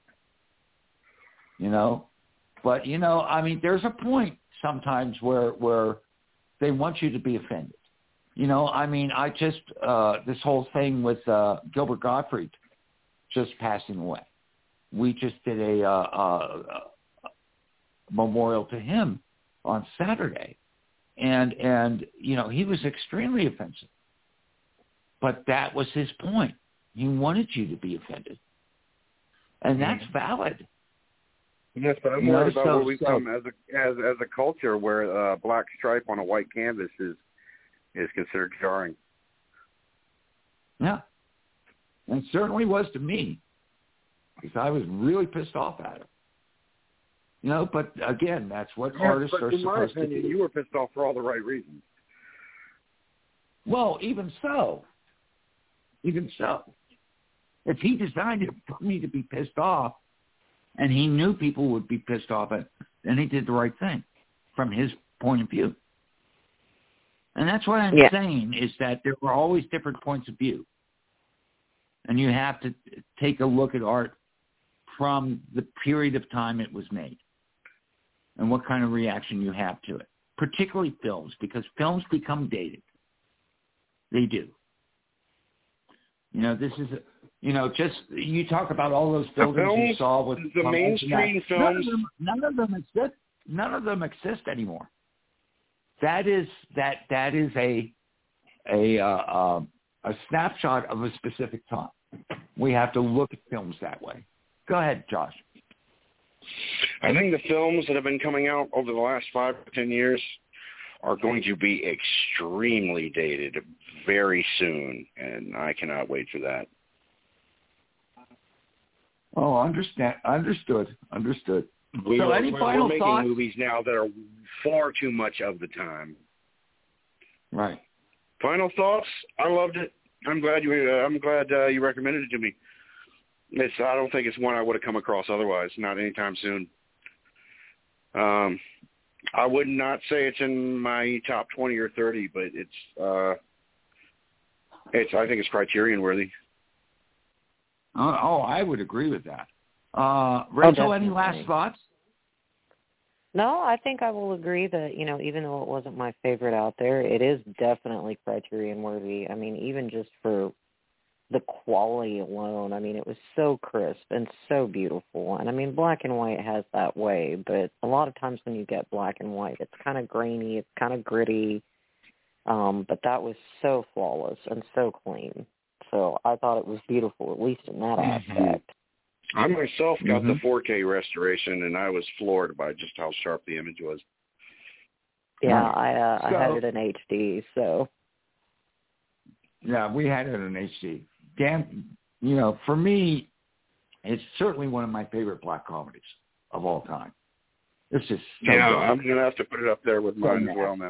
But there's a point sometimes where they want you to be offended. I just this whole thing with Gilbert Gottfried just passing away. We just did a memorial to him on Saturday, and he was extremely offensive. But that was his point. He wanted you to be offended, and that's valid. Yes, but I'm worried about where we come as a culture where a black stripe on a white canvas is considered jarring. Yeah, and it certainly was to me, because I was really pissed off at it. But again, that's what artists are supposed to do. You were pissed off for all the right reasons. Well, even so, if he designed it for me to be pissed off, and he knew people would be pissed off at it, then he did the right thing from his point of view. And that's what I'm saying, is that there are always different points of view. And you have to take a look at art from the period of time it was made and what kind of reaction you have to it, particularly films, because films become dated. They do. This is, just, you talk about all those buildings you saw with the mainstream films. None of them exist anymore. That is a snapshot of a specific time. We have to look at films that way. Go ahead, Josh. I think the films that have been coming out over the last 5 to 10 years are going to be extremely dated very soon, and I cannot wait for that. Oh, understood. We're final making thoughts? Movies now that are far too much of the time. Right. Final thoughts? I loved it. I'm glad you recommended it to me. I don't think it's one I would have come across otherwise, not anytime soon. I would not say it's in my top 20 or 30, but I think it's Criterion worthy. I would agree with that. Rachel, any last thoughts? No, I think I will agree that, even though it wasn't my favorite out there, it is definitely Criterion worthy. I mean, even just for the quality alone, it was so crisp and so beautiful. And black and white has that way, but a lot of times when you get black and white, it's kind of grainy, it's kind of gritty. But that was so flawless and so clean. So I thought it was beautiful, at least in that aspect. I myself got the 4K restoration, and I was floored by just how sharp the image was. Yeah, Right. I had it in HD, so. Yeah, we had it in HD. Dan, for me, it's certainly one of my favorite black comedies of all time. It's just so good. I'm going to have to put it up there with mine as well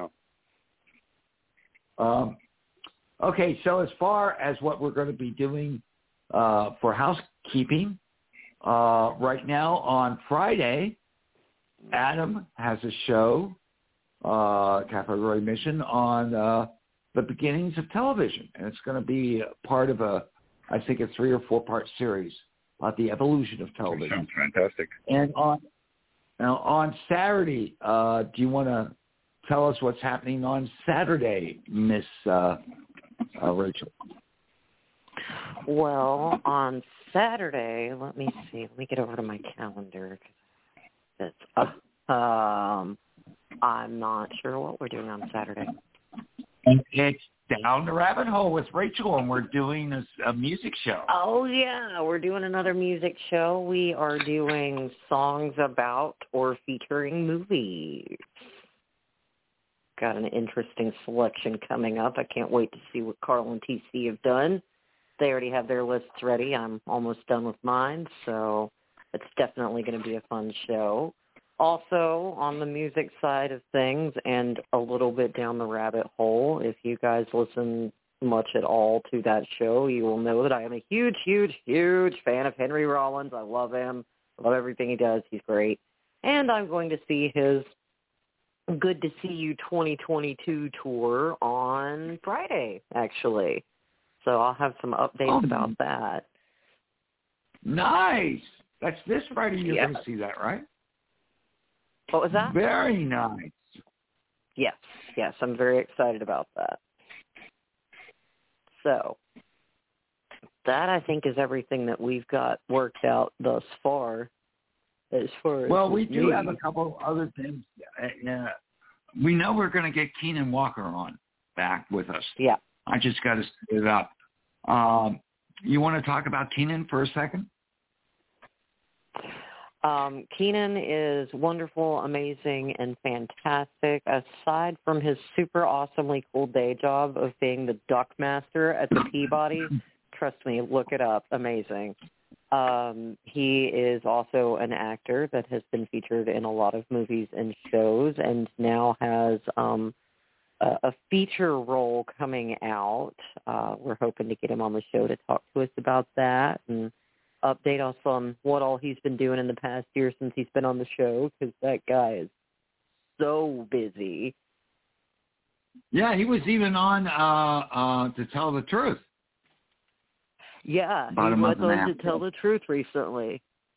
now. Okay, so as far as what we're going to be doing for housekeeping, right now on Friday, Adam has a show, Cafe Roy Mission, on the beginnings of television. And it's going to be part of I think a 3 or 4 part series about the evolution of television. That sounds fantastic. And on Saturday, do you want to tell us what's happening on Saturday, Miss Rachel? Well, on Saturday, let me see. Let me get over to my calendar. I'm not sure what we're doing on Saturday. It's Down the Rabbit Hole with Rachel, and we're doing a music show. Oh, yeah. We're doing another music show. We are doing songs about or featuring movies. Got an interesting selection coming up. I can't wait to see what Carl and TC have done. They already have their lists ready. I'm almost done with mine, so it's definitely going to be a fun show. Also, on the music side of things and a little bit down the rabbit hole, if you guys listen much at all to that show, you will know that I am a huge, huge, huge fan of Henry Rollins. I love him. I love everything he does. He's great. And I'm going to see his Good to See You 2022 tour on Friday, actually. So I'll have some updates about that. Nice. That's this Friday you're Yeah. going to see that, right? What was that? Very nice. Yes, I'm very excited about that. So that, I think, is everything that we've got worked out thus far. As far as we do have a couple other things. We know we're going to get Keenan Walker on back with us. Yeah. I just got to set it up. You want to talk about Keenan for a second? Keenan is wonderful, amazing, and fantastic. Aside from his super awesomely cool day job of being the duck master at the Peabody, trust me, look it up. Amazing. He is also an actor that has been featured in a lot of movies and shows, and now has a feature role coming out. We're hoping to get him on the show to talk to us about that and update us on what all he's been doing in the past year since he's been on the show, because that guy is so busy. Yeah, he was even on To Tell the Truth. Yeah, About he a was month and a on half To Tell the Truth recently.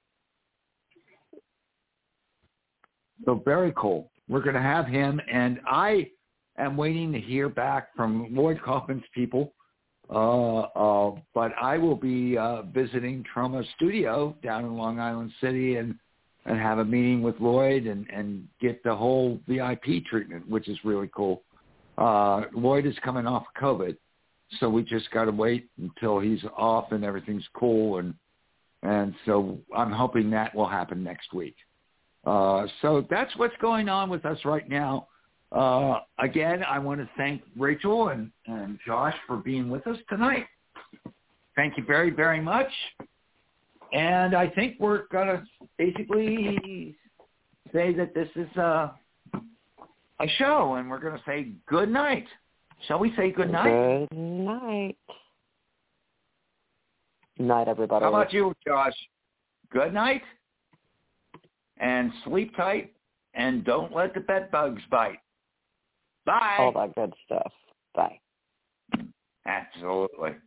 So very cool. We're going to have him, and I am waiting to hear back from Lloyd Kaufman's people. But I will be visiting Trauma Studio down in Long Island City and have a meeting with Lloyd and get the whole VIP treatment, which is really cool. Lloyd is coming off of COVID, so we just got to wait until he's off and everything's cool. And so I'm hoping that will happen next week. So that's what's going on with us right now. Again, I want to thank Rachel and Josh for being with us tonight. Thank you very, very much. And I think we're going to basically say that this is a show, and we're going to say good night. Shall we say good night? Good night. Night, everybody. How about you, Josh? Good night, and sleep tight, and don't let the bed bugs bite. Bye. All that good stuff. Bye. Absolutely.